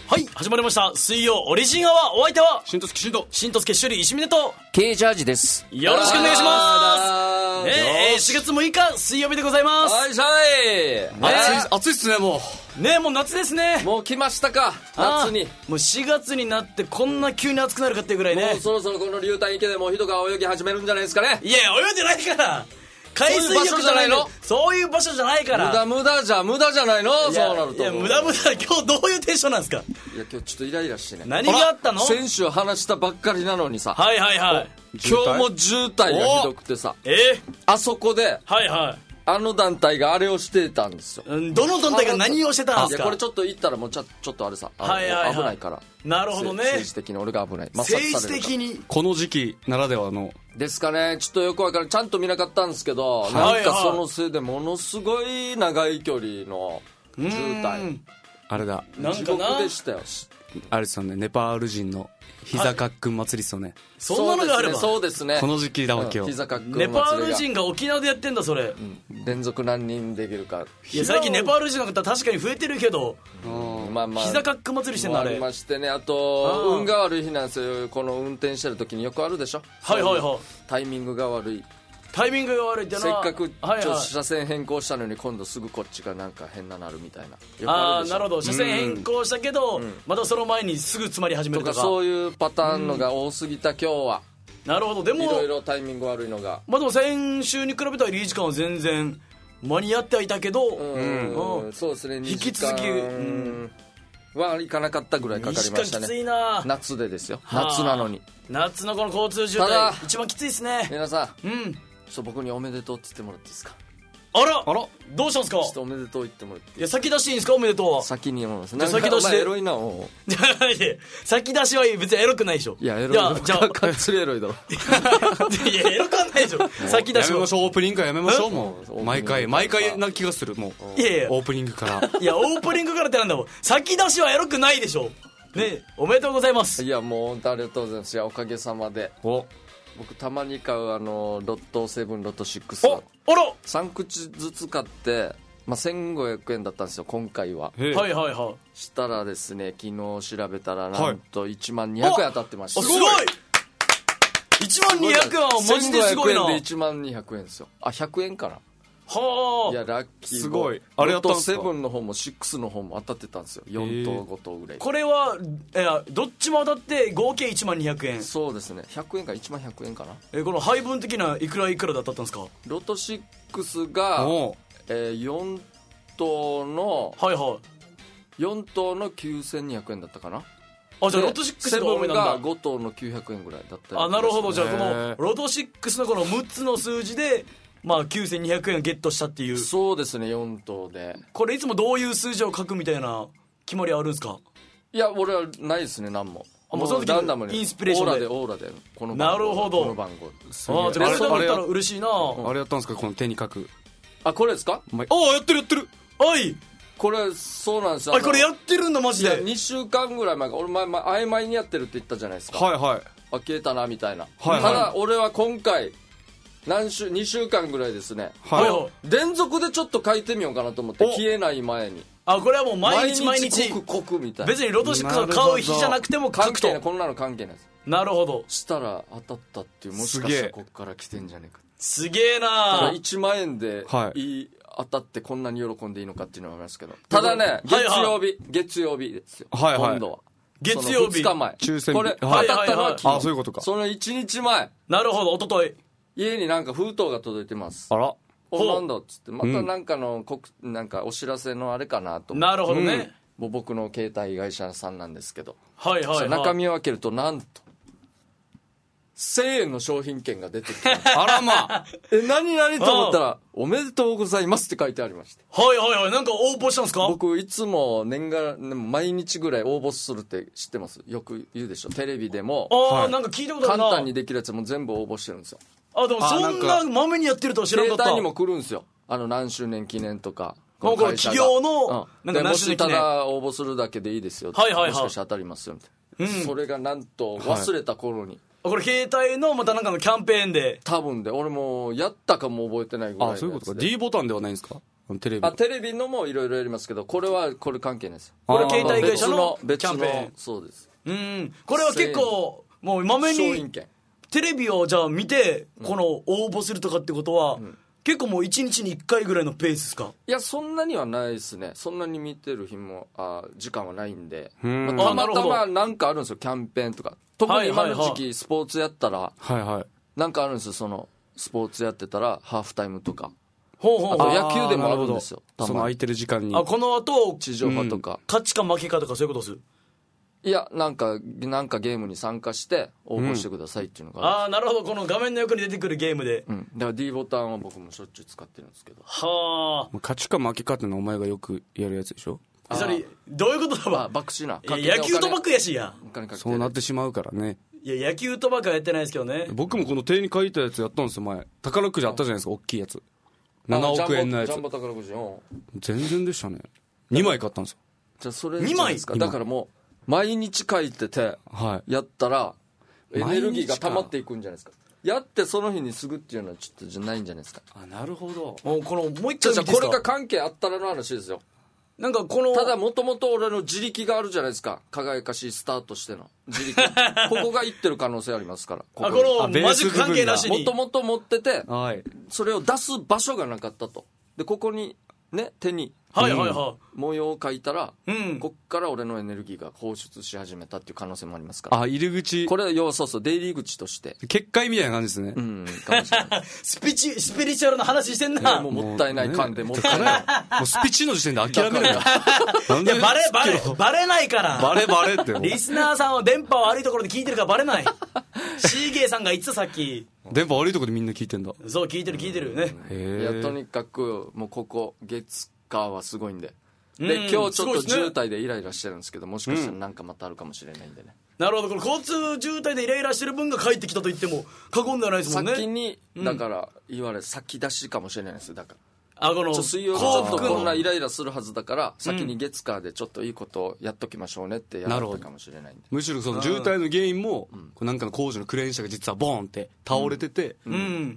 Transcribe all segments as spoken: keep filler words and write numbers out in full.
はい、始まりました水曜オリジンアワー。お相手は新藤新藤新藤決勝利石峰と K ジャージです。 よろしくお願いします。ねえ、しがつむいか水曜日でございます。 はいしゃい、 暑い、暑いっすね。もうねえ、もう夏ですね。 もう来ましたか、夏に。 もうしがつになってこんな急に暑くなるかっていうぐらいね。 もうそろそろこの流体池でもう人が泳ぎ始めるんじゃないですかね。 いや泳いでないから、海水浴じゃないの。そういう場所じゃないから。 無駄無駄じゃ無駄じゃないの。そうなると。 いや無駄無駄。今日どういうテンションなんですか。 いや今日ちょっとイライラしてね。 何があったの。 先週話したばっかりなのにさ。 はいはいはい。 今日も渋滞がひどくてさ。 えー、 あそこではいはい、 あの団体があれをしてたんですよ。 うん、どの団体が何をしてたんですか。 いやこれちょっと言ったらもうちょちょっとあれさ、 はいはいはい、 危ないから。 なるほどね。 政治的に俺が危ない。 政治的にこの時期ならではのですかね。ちょっとよくわからん、ちゃんと見なかったんですけど、はい、なんかそのせいでものすごい長い距離の渋滞。 あれだ、 地獄でしたよ。 あれですよね、ネパール人の膝かっくん祭りですよね、はい、 そんなのがあれば。 そうですね、 この時期だわけよ、 うん、膝かっくん祭りがネパール人が沖縄でやってんだそれ、 うん、連続何人できるか。 いや最近ネパール人の方確かに増えてるけど、 うん、まあまあ膝かっくん祭りしてんのあれ。 ありましてね。あと運が悪い日なんですよ。この運転してる時によくあるでしょ。 はいはいはい。 タイミングが悪い、 タイミングが悪いってのは、 せっかくはいはい、 車線変更したのに今度すぐこっちがなんか変ななるみたいな。よああなるほど、車線変更したけど、うん、またその前にすぐ詰まり始めるとか、 とかそういうパターンのが多すぎた今日は。 なるほど。でもいろいろタイミング悪いのが、 まあでも先週に比べたらリーチ間は全然間に合ってはいたけど、 うんうん、そうですね、 引き続き、うん、 はいかなかったぐらいかかりましたね。 きついな。 夏でですよ、夏なのに。 夏のこの交通渋滞一番きついですね。 皆さん、 うん、 ちょっと僕におめでとうって言ってもらっていいですか。 あらあら、どうしたんですか。 ちょっとおめでとう言ってもらっていい。 いや先出していいんですか。おめでとうは先に言います。 じゃ先出しでエロいな。お先出しは別にエロくないでしょ。 いやエロい。じゃあじゃあかっつりエロいだろ。 いやエロくはないでしょ。先出しはやめましょう。オープニングはやめましょう。もう毎回毎回な気がする。もういやいやオープニングからいやオープニングからってなんだもん。先出しはエロくないでしょね。おめでとうございます。 いやもう本当ありがとうございます。いやおかげさまで。お僕たまに買うあのロットセブンロットシックスあらさん口ずつ買って、まあ、せんごひゃくえんだったんですよ今回は。 はいはいはい。 したらですね、昨日調べたらなんといちまんにひゃくえん当たってました。 すごい。いちまんにひゃくえんはマジですごいな。 せんごひゃくえんでいちまんにひゃくえんですよ。あひゃくえんかな。 はあ。 いやラッキー。 すごい。 あれやったんですか。ロットセブンの方もシックスの方も当たってたんですよ。よん等ご等ぐらい。 これはいやどっちも当たって合計いちまんにひゃくえん。 そうですね、ひゃくえんかいちまんひゃくえんかな。 えこの配分的ないくらいくらだったんですか。 ロットシックスが、えー、よん等のはいはいよん等のきゅうせんにひゃくえんだったかな。 あじゃあロトシックスが多めなんだ。 セブンがご等のきゅうひゃくえんぐらいだった。 あなるほど。じゃあこのロトシックスのこのむっつの数字でまあきゅうせんにひゃくえんゲットしたっていう。 そうですね、よん等で。 これいつもどういう数字を書くみたいな決まりあるんですか。 いや俺はないですね何も。 あもうその時ランダムにインスピレーションでオーラでオーラでこの番号。なるほど。 この番号。 あじゃあこれだったら嬉しいな。 あれやったんですかこの手に書く。 あこれですか。 ああやってるやってる。はいこれそうなんですよ。 あこれやってるんだマジで。 にしゅうかんぐらい前か俺前前曖昧にやってるって言ったじゃないですか。 はいはい。 あ消えたなみたいな、 はいはい、 ただ俺は今回何週にしゅうかんぐらいですね、 はい、 連続でちょっと書いてみようかなと思って消えない前に。 あこれはもう毎日毎日濃く濃くみたいな。 別にロトシックスを買う日じゃなくても書くと。 こんなの関係ないです。 なるほど。 したら当たったっていう。もしかしたらこっから来てんじゃねえか。 すげえな。 いちまんえんで、 はい、 いい当たってこんなに喜んでいいのかっていうのはありますけど、ただね月曜日、はいはい、月曜日ですよ、はいはい、今度は月曜日ふつかまえ抽選日これ当たったのは昨日、はいはいはい、 あそういうことか。 そのいちにちまえ。 なるほど。一昨日家になんか封筒が届いてます。 あらおなんだっつってまたなんかの、うん、なんかお知らせのあれかなと思って。 なるほどね、 うん、僕の携帯会社さんなんですけど、 はいはいはい、 中身を開けるとなんとせんえんの商品券が出てきてあらまあえ何何と思ったらおめでとうございますって書いてありました。 はいはいはい。なんか応募したんですか。 僕いつも年が毎日ぐらい応募するって知ってます。よく言うでしょテレビでも。 ああ、 はい、 なんか聞いたことあるな。 簡単にできるやつも全部応募してるんですよ。 あでもそんなまめにやってるとは知らなかった。 携帯にも来るんですよ。あの何周年記念とかこの企業の、 うん、なんか何周年記念もしただ応募するだけでいいですよ、 はいはいはい、 もしかして当たりますよみたいな、うん、それがなんと忘れた頃に、 はい、これ携帯のまたなんかのキャンペーンで多分で俺もやったかも覚えてないぐらいのやつで。 あそういうことか。 D ボタンではないんですか。 テレビ。 あ、テレビのもいろいろやりますけど、これはこれ関係ないです。 これ携帯会社の別のキャンペーン。 別のそうです。 うん。これは結構もうまめ商に品券。 テレビをじゃあ見てこの応募するとかってことは、うん、結構もういちにちにいっかいぐらいのペースですか？ いや、そんなにはないですね。そんなに見てる日もあ時間はないんで、 ん、 まあ、たまたまなんかあるんですよ、キャンペーンとか。特に今の時期スポーツやったら、 はいはい、 なんかあるんですよ。そのスポーツやってたらハーフタイムとか、 ほうほうほう、 あと野球でもあるんですよ。 その空いてる時間に、 あ、この後地上波とか、うん、 勝ちか負けかとかそういうことです？ いや、なんかなんかゲームに参加して応募してくださいっていうのがある、 うん、ああ、なるほど。この画面の横に出てくるゲームで、 うん、だから D ボタンは僕もしょっちゅう使ってるんですけど。 はあ、 勝ちか負けかってのはお前がよくやるやつでしょ？ それどういうことだわ。 バックしな、 野球賭博やしや。 そうなってしまうからね。 いや、野球賭博はやってないですけどね。 僕もこの手に書いたやつやったんですよ、前。宝くじあったじゃないですか、大きいやつ。ななおくえんのやつ。 ジャンボ宝くじ。 全然でしたね。にまい買ったんですよ。 じゃあそれにまいですか？だからもう毎日書いててやったらエネルギーが溜まっていくんじゃないですか。やってその日にすぐっていうのはちょっとじゃないんじゃないですか。 あ、なるほど。 もうこのもう一回じゃあこれが関係あったらの話ですよ。 なんかこのただもともと俺の自力があるじゃないですか。輝かしいスタートしての自力ここがいってる可能性ありますから。 ここあ、このマジック関係なしにもともと持ってて、 はい、 それを出す場所がなかったと。でここにね、手にはいはいはい、 模様を描いたら、うん、こっから俺のエネルギーが放出し始めたっていう可能性もありますから。 あ、入り口、これ要そうそう出入り口として結界みたいな感じですね。 うん、かもしれないスピチスピリチュアルの話してんな、 ね、もうもったいない感でもったいない、 もうスピチの時点で諦めるんだいや、バレバレバレないからバレバレってリスナーさんは電波悪いところで聞いてるからバレないシーゲーさんがいつさっき電波悪いところでみんな聞いてんだ。 そう、聞いてる聞いてるね。 いや、とにかくもうここ月火はすごいんで、で、うん、今日ちょっと渋滞でイライラしてるんですけど、もしかしたらなんかまたあるかもしれないんでね、 うん、なるほど。これ交通渋滞でイライラしてる分が帰ってきたと言っても過言ではないですもんね。 先にだから言われ、うん、先出しかもしれないですよ。だからあ、この水曜日ちょっとこんなイライラするはずだから先に月火でちょっといいことをやっときましょうねってやられたかもしれないんで、 むしろその渋滞の原因も、うん、こうなんかの工事のクレーン車が実はボーンって倒れてて、うんうん、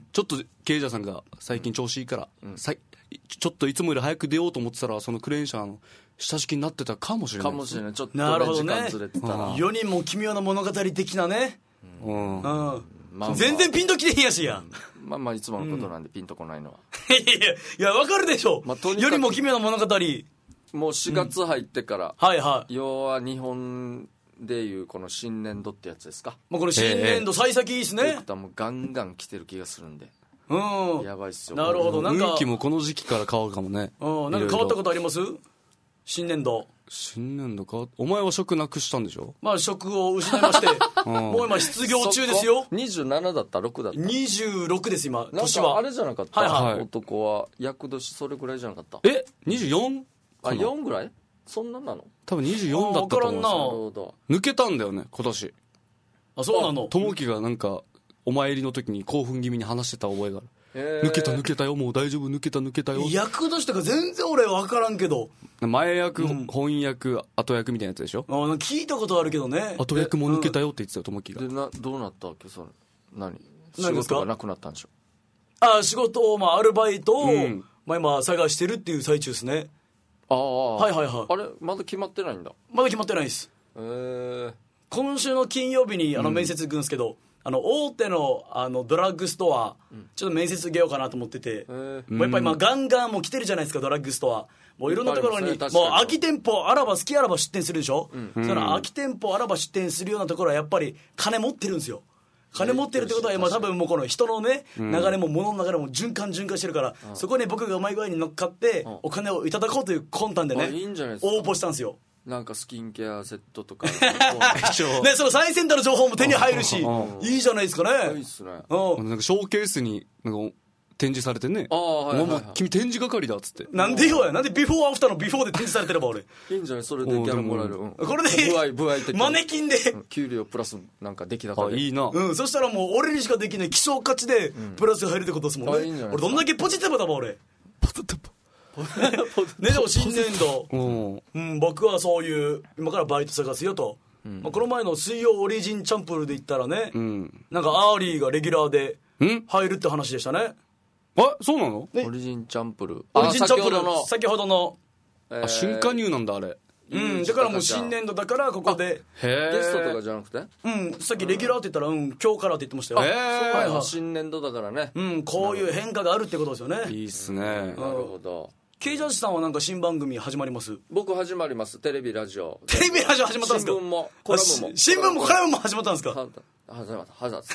ちょっと経営者さんが最近調子いいから、うん、ちょっといつもより早く出ようと思ってたらそのクレーン車の下敷きになってたかもしれない、 かもしれない。ちょっと、 ね、時間ずれてたらよにんも奇妙な物語的なね、 うんうんうん、まあ、全然ピンときてへんやしや、 うん、まあまあいつものことなんでピンとこないのは、 うん、いやいやいや分かるでしょ、まあ、よりも奇妙な物語。 もうしがつ入ってから、 うん、はいはい、 要は日本でいうこの新年度ってやつですか。 もうこれ新年度幸先いいですね。 えー、もうガンガン来てる気がするんで、 うん、 やばいっすよ。 なるほど。なんか運気もこの時期から変わるかもね。 うん、なんか変わったことあります？新年度。 新年度か。お前は職なくしたんでしょ？まあ職を失いまして、うん、もう今失業中ですよ。 にじゅうななだったろくだったにじゅうろくです今。 年はあれじゃなかった、 はいはい、 男は厄年それぐらいじゃなかった？ え にじゅうよん？ あ、よんぐらい？そんななの？ 多分にじゅうよんだったと思うんですよ。 なるほど。 抜けたんだよね今年。 あ、そうなの？ 友樹がなんかお参りの時に興奮気味に話してた覚えがある。抜けた抜けたよ、もう大丈夫、抜けた抜けたよ。 役年とか全然俺分からんけど、 前役、うん、翻訳、後役みたいなやつでしょ。 あ、聞いたことあるけどね。 後役も抜けたよって言ってたよ、友樹が。 でな、どうなったわけ？それ何何ですか？ 仕事がなくなったんでしょ。 あ、仕事を、まあ、アルバイトを、うん、まあ、今探してるっていう最中ですね。 ああ、 はいはいはい。 あれまだ決まってないんだ。 まだ決まってないです。 へえ。 今週の金曜日にあの面接行くんですけど、うん、あの大手 の, あのドラッグストア、うん、ちょっと面接受けようかなと思ってて、もうやっぱりまあガンガンもう来てるじゃないですか、ドラッグストア。もういろんなところに、もう空き店舗あらば好きあらば出店するでしょ、うん、その空き店舗あらば出店するようなところはやっぱり金持ってるんですよ。金持ってるってことは、まあ、多分もうこの人のね、流れも物の流れも循環循環してるから、うん、そこに僕がうまい具合に乗っかってお金をいただこうという魂胆でね、 いいんじゃないですか。 応募したんですよ。 なんかスキンケアセットとかね、 その最先端の情報も手に入るし、いいじゃないですかね。 いいっすね。 なんかショーケースになんか展示されてね、 あ、はいはいはい、 君展示係だっつって。 なんでよや、なんでビフォーアフターのビフォーで展示されてれば俺。 いいんじゃない、それでギャラもらえる。うん、 これで部合部合的マネキンで、 うん、給料プラスなんか出来高で。 いいな。 うん、そしたらもう俺にしかできない希少価値でプラスが入るってことですもんね。 うん、いいんじゃない。 俺どんだけポジティブだわ俺。ポジティブ。ね、でも新年度、うん、僕はそういう今からバイト探すよと、うんまあ、この前の水曜オリジンチャンプルで言ったらね、うん、なんかアーリーがレギュラーで入るって話でしたね。 あ、そうなの？ オリジンチャンプルー。 オリジンチャンプルー、 先ほどの、 先ほどの、 えーあ、新加入なんだあれ。 うん、だからもう新年度だからここで、 へゲストとかじゃなくて、 うん、さっきレギュラーって言ったら、うん、今日からって言ってましたよ。 へーはいはい、 新年度だからね。 うん、こういう変化があるってことですよね。 いいっすね。 なるほど。 ケイジャージさんはなんか新番組始まります？ 僕始まります。テレビラジオ。 テレビラジオ始まったんですか？ 新聞もコラムも。 新聞もコラムも始まったんですか？ は始まった始ま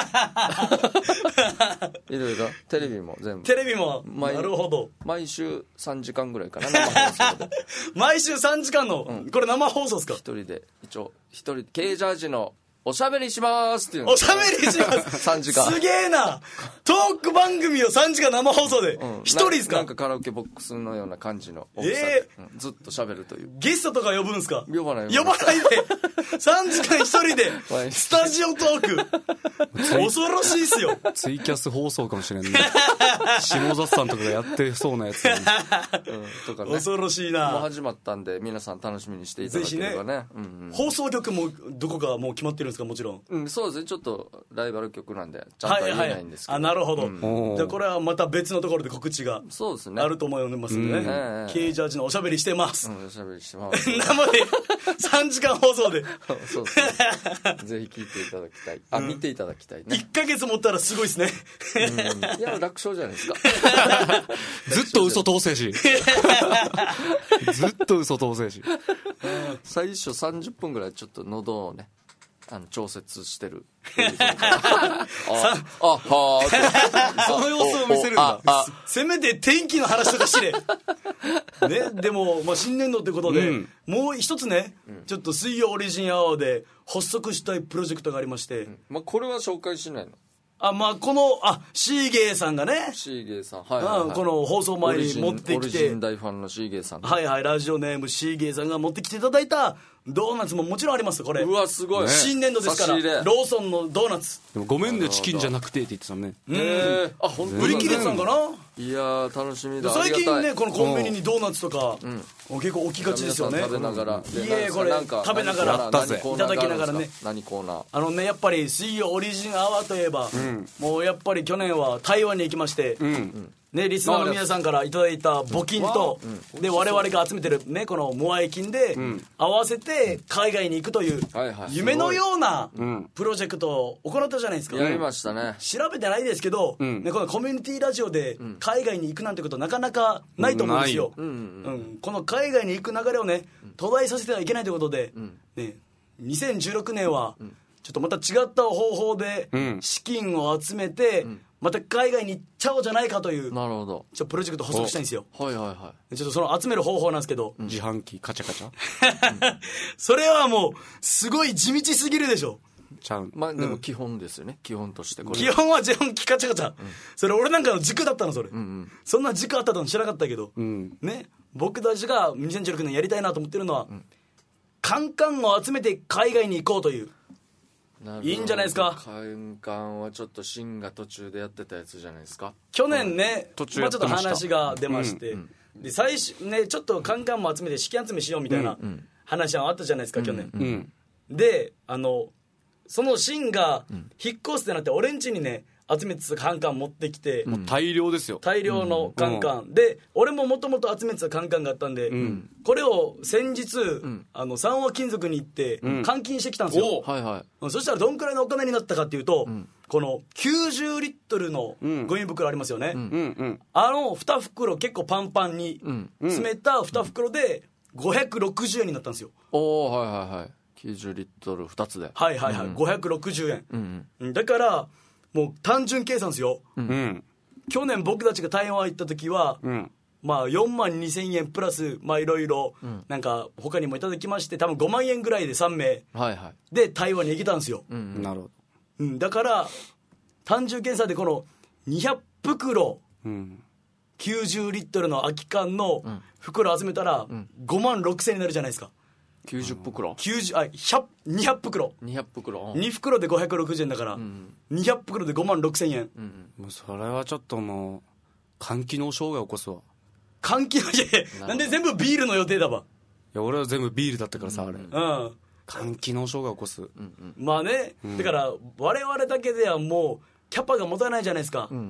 ったいろいろテレビも全部テレビも、 毎なるほど。 毎週さんじかんぐらいかな、生放送で毎週さんじかんの、これ生放送ですか？ 一人で一応一人ケイジャージのおしゃべりしますっていうのおしゃべりしますさんじかんすげえな。トーク番組をさんじかん生放送でうん一人ですか？ ななんかカラオケボックスのような感じの大きさで、 えうんずっとしゃべるという。 ゲストとか呼ぶんですか？ 呼ばない呼ばないでさんじかん一人で毎日スタジオトーク恐ろしいっすよ。 ツイキャス放送かもしれんね。下里さんとかがやってそうなやつ、ね、 うん、とかね恐ろしいもうな。 始まったんで皆さん楽しみにしていただければね。 ぜうんうん放送局もどこかもう決まってるんですか？もちろん。 うん、そうですね、ちょっとライバル局なんでちゃんとは言えないんですけど、 あ、なるほど、 んじゃあこれはまた別のところで告知がそうですね、 あると思いますんでうんね、ケイジャージのおしゃべりしてます、 うん、おしゃべりしてます生でさんじかん放送でそうですねぜひ聞いていただきたい、あ、見ていただきたいね、 いっかげつ持ったらすごいですねうん、いや楽勝じゃないですかずっと嘘通せしずっと嘘通せし最初さんじゅっぷんぐらいちょっと喉をねあの調節してるああはあその様子を見せるんだ。 あせめて天気の話とかしれね。でも、まあ、新年度ってことで、 うん、 もう一つね、ちょっと水曜オリジンアワーで発足したいプロジェクトがありまして、 まあ、これは紹介しないのあ、まあ、このあシーゲーさんがね、 シーゲーさん、はいはいはい、 うん、この放送前に持ってきて、 オリジン大ファンのシーゲーさん、 はいはい、ラジオネームシーゲーさんが持ってきていただいたドーナツももちろんあります。これうわすごい、 新年度ですから、 差し入れローソンのドーナツでもごめんねチキンじゃなくてって言ってたね。 へえ、あ、本当だ売り切れてたんかな。 いやー楽しみだ。 最近ねありがたいこのコンビニにドーナツとか、結構置きがちですよね。 皆さん食べながら、 いえこれ食べながら何コーナーいただきながらね、 何コーナー、 あのねやっぱり水曜オリジンアワーといえば、もうやっぱり去年は台湾に行きまして、ね、リスナーの皆さんからいただいた募金と、で我々が集めてるねこのモアイ金で合わせて海外に行くという夢のようなプロジェクトを行ったじゃないですか。 やりましたね。 調べてないですけど、ね、このコミュニティラジオで海外に行くなんてことなかなかないと思うんですよ、うんうん、この海外に行く流れをね途絶えさせてはいけないということで、ね、にせんじゅうろくねんはちょっとまた違った方法で資金を集めてまた海外に行っちゃおうじゃないかという、 なるほど、 ちょっとプロジェクト発足したいんですよ。 はいはいはちょっとその集める方法なんですけど、 自販機カチャカチャそれはもうすごい地道すぎるでしょ。 ちゃう、 まあでも基本ですよね、基本としてこれ基本は自販機カチャカチャ、それ俺なんかの軸だったのそれ、そんな軸あったの知らなかったけど、ね、僕たちがにせんじゅうろくねんやりたいなと思ってるのは、カンカンを集めて海外に行こうという。いいんじゃないですか。 カンカンはちょっとシンが途中でやってたやつじゃないですか。 去年ね、 途中まあ、ちょっとやってました話が出まして、で最初ねちょっとカンカンも集めて資金集めしようみたいな話はあったじゃないですか、去年、 うんであのそのシンが引っ越すってなって俺ん家にね集めてたカンカン持ってきて、 もう大量ですよ。 大量のカンカン、で俺ももともと集めてたカンカンがあったんで、これを先日、あの三和金属に行って換金してきたんですよ、 はいはい、 そしたらどんくらいのお金になったかっていうと、このきゅうじゅうリットルのゴミ袋ありますよね、 うんうん、 あのに袋結構パンパンに詰めたに袋でごひゃくろくじゅうえんになったんですよ。 おお、はいはいはい、きゅうじゅうリットルふたつで、 はいはいはい、うん、ごひゃくろくじゅうえん、 うんうん、だからもう単純計算ですよ、 うん、 去年僕たちが台湾行った時は、うん、まあよんまんにせんえんプラスまあいろいろなんか他にもいただきまして多分ごまんえんぐらいでさんめいで台湾に行けたんですよ、 うんうん、 なるほど、 うん、だから単純計算でこのにひゃく袋、うん、きゅうじゅうリットルの空き缶の袋集めたらごまんろくせんえんになるじゃないですか。 きゅうじゅう袋きゅうじゅうあひゃくにひゃく袋にひゃく袋に袋でごひゃくろくじゅうえんだから、うん、にひゃく袋でごまんろくせんえん、 うん、もうそれはちょっともう肝機能障害起こすわ。 肝機能いやいやなんで全部ビールの予定だわ。 いや俺は全部ビールだったからさ、うん、あれ、うん、肝機能障害起こす、うんうん、まあね、うん、だから我々だけではもうキャパが持たないじゃないですか、うん、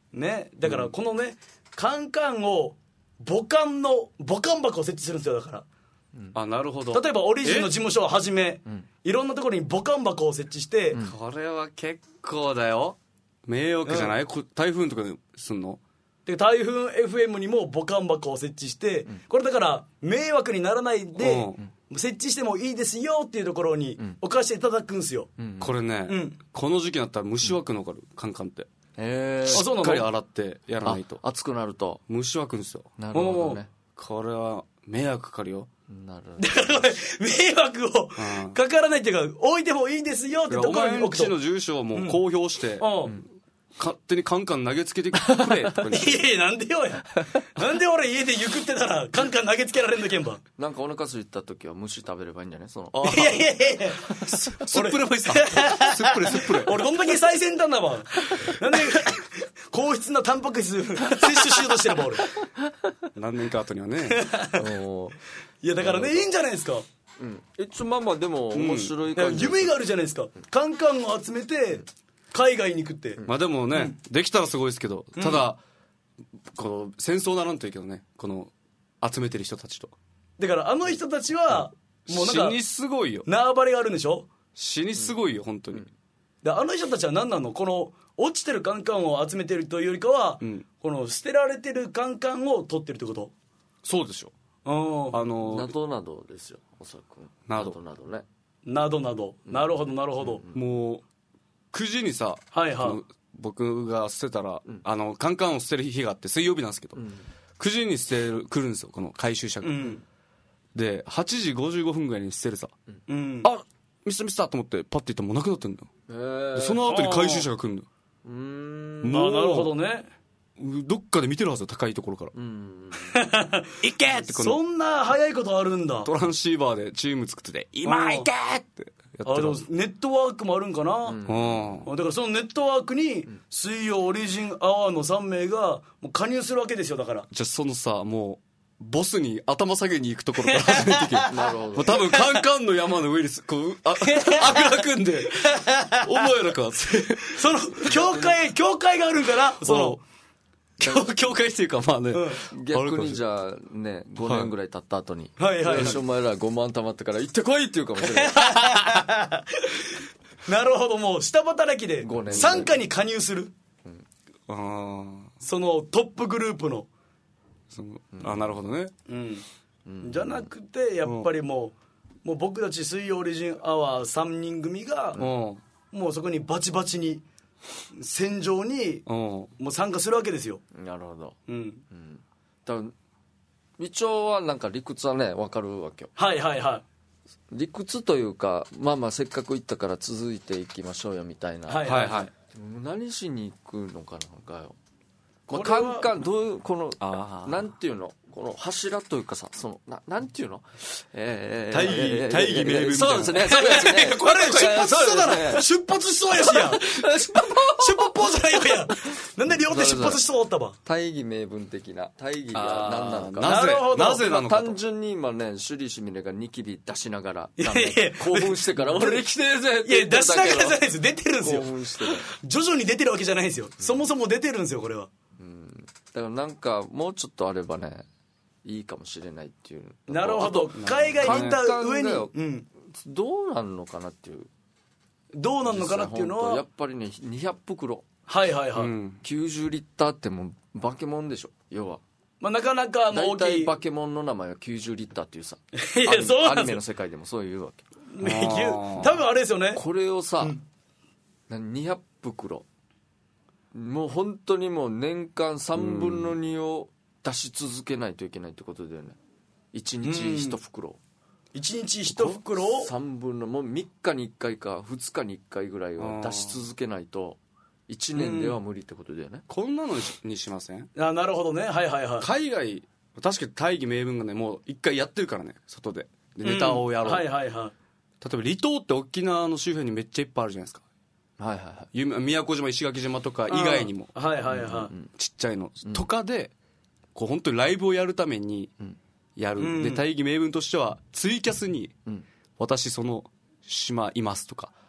ね、だからこのね、カンカンを母艦の母艦箱を設置するんですよ。だから、 うん、あ、なるほど。 例えばオリジンの事務所をはじめ、うん、いろんなところに母艦箱を設置して、うん、 これは結構だよ。迷惑じゃない、うん、台風とかすんので、台風 エフエム にも母艦箱を設置して、うん、これだから迷惑にならないで、うん、設置してもいいですよっていうところに置かせていただくんですよ、 うん、これね、うん、この時期になったら虫湧くの分かる、カンカンって。 へー、 しっかり洗ってやらないと熱くなると虫湧くんですよ。 なるほどね。 これは迷惑かかるよ。 なるほど。だから迷惑をかからないっていうか、置いてもいいですよってところに置くと。 お前んちの住所をもう公表して、うんうん、勝手にカンカン投げつけてくれとかにいやいや、なんでよやなんで俺家でゆくってたらカンカン投げつけられんのけんば。 なんかお腹空いた時は虫食べればいいんじゃないその。 いやいやいやいやすっぷればいいさすっぷれすっぷれ俺どんだけ最先端だわ。なんで高質なタンパク質摂取しようとしてるば俺。 何年か後にはねいやだからね、いいんじゃないですか。 うん、一応まあまあでも面白い感じ、 うん、夢があるじゃないですか。カンカンを集めて海外に行くって、 まあでもね、うん、できたらすごいですけど、ただ、うん、この戦争ならんといいけどね、この集めてる人たちと。 だからあの人たちは、うん、もうなんか死にすごいよ。 縄張りがあるんでしょ。 死にすごいよ、うん、本当に。 であの人たちは何なの、この落ちてるカンカンを集めてるというよりかは、うん、この捨てられてるカンカンを取ってるってこと。 そうでしょ。 あのなどなどですよ、おそらくなどなどね、 などなど、うん、なるほどなるほど、 うん、もうくじにさ、 はいはい、 僕が捨てたら、うん、あのカンカンを捨てる日があって水曜日なんですけど、うん、くじに捨てる来るんですよ、この回収車が、うん、ではちじごじゅうごふんぐらいに捨てるさ、うん、あミスターミスターと思ってパッて行ったらもうなくなってんだよ。でその後に回収車が来るんだよ。 うーん、あ、なるほどね。 どっかで見てるはずよ、高いところから。うん行けって、このそんな早いことあるんだ。 トランシーバーでチーム作ってて、今行けってやってる。あ、でもネットワークもあるんかな、うん、だからそのネットワークに水曜オリジンアワーのさんめいがもう加入するわけですよ。だからじゃあそのさ、もうボスに頭下げに行くところから始めていけるなるほど。多分カンカンの山の上にこうああぐら組んでお前らかその教会教会があるんかな、その教, 教会っていうかまあね、 うん、逆にじゃあねごねんぐらい経った後に、 はいはいはいはい、 よしお前らごまん貯まってから行ってこいって言うかもしれないなるほど、もう下働きで傘下に加入する、うん、 あそのトップグループのその、うん、あ、なるほどね、 うんうん、じゃなくてやっぱりもう、もう僕たち水曜オリジンアワーさんにん組が、うん、もうそこにバチバチに戦場にもう参加するわけですよ。 なるほど、 うんうん、 多分一応はなんか理屈はね分かるわけよ。 はいはいはい。 理屈というか、まあまあせっかく行ったから続いていきましょうよみたいな。 はいはいはい。 何しに行くのかなかよ。まあ、カンカンどういうこのなんていうの、この柱というかさ、そのななんていうの、 えー、大義大義名分みたいな。 そうですね、そうですね。 これ出発しそうだな。出発しそうやしや。出発じゃないよや。なんで両手出発しそうおったば。 大義名分的な、大義が何なのか。 なぜなぜなのか。 単純に今ね、シュリシミレがニキビ出しながら、興奮してから俺来てるぜって言ってたけど。いや出しながらじゃないですよ。出てるんですよ。 興奮してる。 徐々に出てるわけじゃないんですよ。そもそも出てるんですよこれは。 だからなんかもうちょっとあればねいいかもしれないっていう。 なるほど。海外に行った上に、 うん、どうなんのかなっていう。 どうなんのかなっていうのはやっぱりねにひゃくふくろ、 はいはいはい、うん、 きゅうじゅうリッターってもう化け物でしょ要は。 まあ、なかなかの大きい。 大体化け物の名前はきゅうじゅうリッターっていうさいやそうなんですよ。 アニメの世界でもそういうわけ。 多分あれですよね。 これをさ、うん、にひゃくふくろもう本当にもう年間さんぶんのにを出し続けないといけないってことだよね。いちにちいちふくろ、 いちにちいちふくろをさんぶんのもうみっかにいっかいかふつかにいっかいぐらいは出し続けないといちねんでは無理ってことだよね。 こんなのにしません？ あ、なるほどね。はいはいはい。 海外確かに大義名分がねもういっかいやってるからね、外でネタをやろう、 うん、はいはいはい。 例えば離島って沖縄の周辺にめっちゃいっぱいあるじゃないですか。 はいはいはい、 宮古島石垣島とか以外にも、 はいはいはい、 ちっちゃいの、うん、とかでこう本当にライブをやるためにやる、うん、で大義名分としてはツイキャスに、うん、私その島いますとか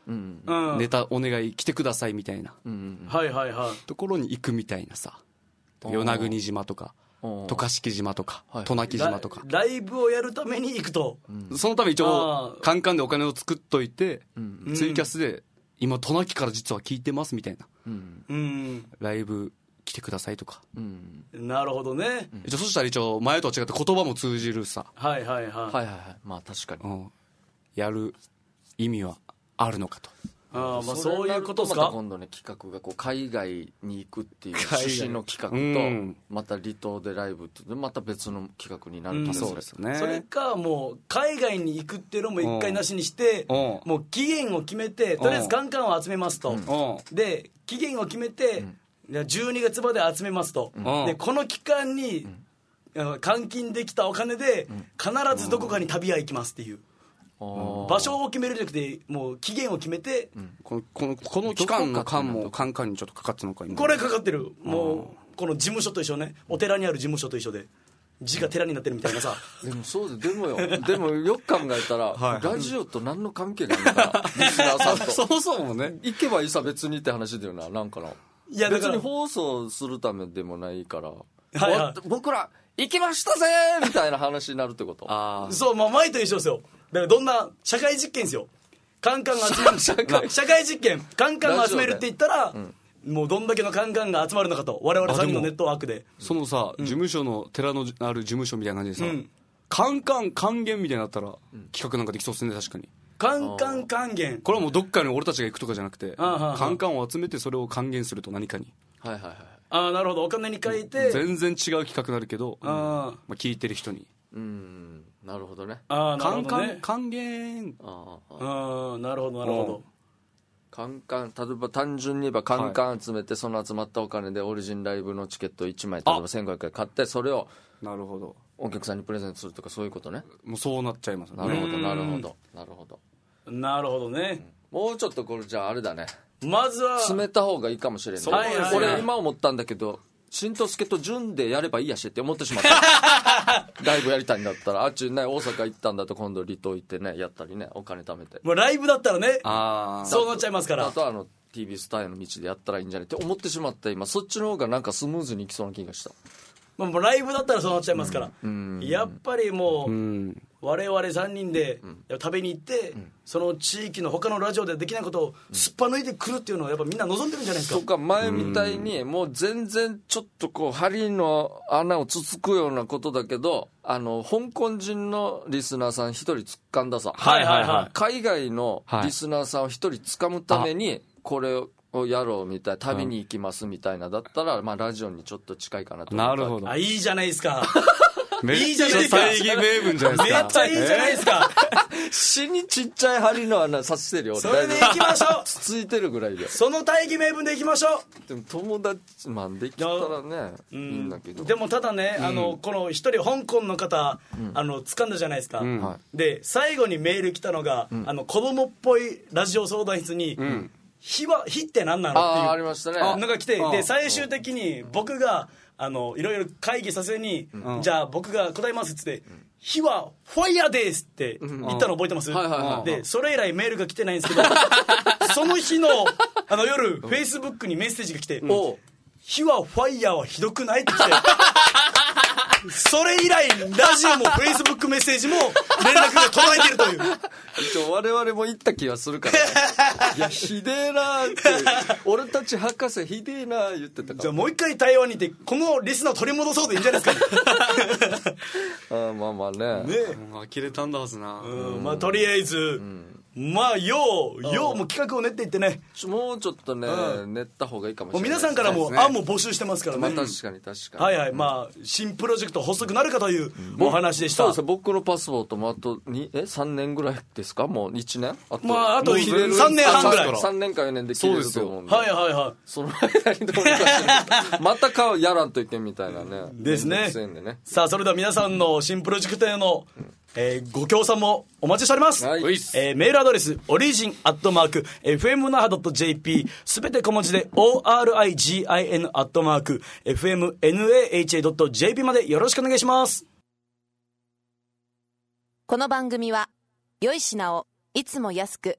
うんうんネタお願い来てくださいみたいなうんはいはいはいところに行くみたいなさ、与那国島とかうん渡嘉敷島とかはい渡名喜島とか、 ライブをやるために行くと、 そのため一あー応カンカンでお金を作っといて、 うんツイキャスで今渡名喜から実は聞いてますみたいなうんうんライブ来てくださいとか、 うんなるほどね、 一応そしたら一応前とは違って言葉も通じるさ、 はいはいはい、 はいはいはいまあ確かにうん、やる意味はあるのかと。 あーまあそういうことですか。 また今度ね企画がこう海外に行くっていう趣旨の企画うんとまた離島でライブってまた別の企画になるとうん思そうですね。 それかもう海外に行くっていうのも一回なしにして、 うんもう期限を決めてとりあえずカンカンを集めますと、 うんで期限を決めて、いやじゅうにがつまで集めますと、 んでこの期間に、あの換金できたお金で必ずどこかに旅は行きますっていう、 あー場所を決めるんじゃなくてもう期限を決めて、 このこのこの期間の間もカンカンにちょっとかかってるのか今。 これかかってる、もうこの事務所と一緒ね、お寺にある事務所と一緒で字が寺になってるみたいなさでもそうででもよでもよく考えたらはいラジオと何の関係があるのかなリスナーさんとそもそもね。 行けばいいさ別にって話だよななんかないやだから別に放送するためでもないから、 はいはいわ僕ら行きましたぜーみたいな話になるってことああ。 そう、まあ、前と一緒ですよ。だからどんな社会実験ですよ。カンカンが集める社会社会実験、カンカンが集めるって言ったら、もうどんだけのカンカンが集まるのかと、我々さんにんのネットワークで。 そのさ、事務所の寺のある事務所みたいな感じでさ、 うんカンカン還元みたいになったら企画なんかできそうですね確かに。 カンカン還元。 これはもうどっかに俺たちが行くとかじゃなくて、 ああああカンカンを集めてそれを還元すると何かにはいはいはいああ、なるほど。お金に書いて。 全然違う企画になるけど、 あまあ、聞いてる人にうんなるほどねあ、ああ、なカンカンるほどね。 還元あああああ、なるほど、なるほど。 カンカン例えば単純に言えばカンカン集めてその集まったお金でオリジンライブのチケットいちまい例えばせんごひゃくえん買ってそれをなるほど、 お客さんにプレゼントするとかそういうことねもうそうなっちゃいますね。 なるほどうんなるほどなるほどなるほどね。 もうちょっとこれじゃああれだねまずは、 詰めた方がいいかもしれない、 そうですね俺今思ったんだけど新藤助と潤でやればいいやしって思ってしまったライブやりたいんだったらあっちね大阪行ったんだと今度離島行ってねやったりねお金貯めてもうライブだったらね、 ああ、 そうなっちゃいますからあ。とあの ティービー スターへの道でやったらいいんじゃないって思ってしまった今そっちの方がなんかスムーズにいきそうな気がしたまあもうライブだったらそうなっちゃいますから。 んやっぱりもう、 うん、 我々さんにんで食べに行って、その地域の他のラジオでできないことをすっぱ抜いてくるっていうのはやっぱみんな望んでるんじゃないですか。 とか前みたいにもう全然ちょっとこう針の穴をつつくようなことだけどあの香港人のリスナーさん一人つかんださ、 はいはいはい。 海外のリスナーさんを一人つかむためにこれをやろうみたいな旅に行きますみたいなだったら、まあ、ラジオにちょっと近いかなと思ったなるほど。 あ、いいじゃないですか。 めっいいじゃちゃないですか大義名分じゃないですか。 めっちゃいいじゃないですか。 死にちっちゃい針の穴させてるよ俺それで行きましょう。 つついてるぐらいでその大義名分で行きましょでも友達まあできたらねう。 いいんだけどでもただね、あのこの一人香港の方、あの掴んだじゃないですか。 んはで最後にメール来たのが、あの子供っぽいラジオ相談室にん 「火は火って何なの?」っていうああありましたねのが来て、 あで最終的に僕があのいろいろ会議させに、じゃあ僕が答えますっつって「火はファイヤーです」って言ったの覚えてます？ はいはいはいでそれ以来メールが来てないんですけどその日のあの夜フェイスブックにメッセージが来ておう 「火はファイヤーはひどくない?」って来てそれ以来ラジオもフェイスブックメッセージも連絡が途絶えてるという一応我々も言った気がするからいやひでえなーって俺たち博士ひでえなー言ってたからじゃあもう一回台湾に行ってこのリスナーを取り戻そうでいいんじゃないですかあーまあまあねねうん、呆れたんだはずな。 うんまあとりあえず、まあようようもう企画を練っていってねちょもうちょっとね、 う練った方がいいかもしもうれない皆さんからもそうですね案も募集してますからね、 まあ確かに確かにはいはい、まあ新プロジェクト発足なるかというお話でした、 そうですね僕のパスポートもあとにえさんねんぐらいですかもういちねんあとまああともう切れるさんねんはんぐらいさんねんかよねんで切れると思うんではいはいはその間にどうにかしてまた顔やらんといけんみたいなねですねめんどくせえんでねい。さあそれでは皆さんの新プロジェクトへの、えーご協賛もお待ちしております、 はいおいっすえーメールアドレスオリジンアットマーク エフエムナハドットジェーピー すべて小文字で オーアールアイジン アットマーク エフエムナハ ドットジェーピー までよろしくお願いします。 この番組は良い品をいつも安く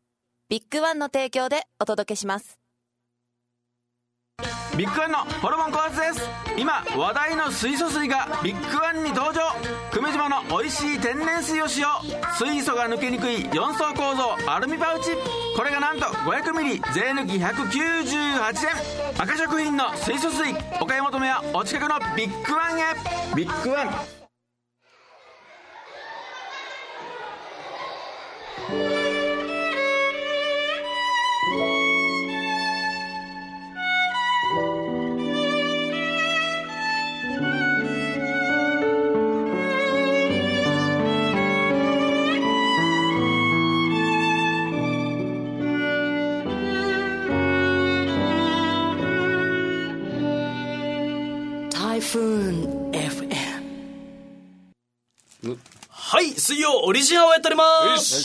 ビッグワンの提供でお届けします。 ビッグワンのホルモン考察です。今話題の水素水がビッグワンに登場。久米島の美味しい天然水を使用。水素が抜けにくいよん層構造アルミパウチ。これがなんと ごひゃくミリ 税抜きひゃくきゅうじゅうはちえん。赤食品の水素水、お買い求めはお近くのビッグワンへ。ビッグワン。 はい、水曜オリジナルをやっております。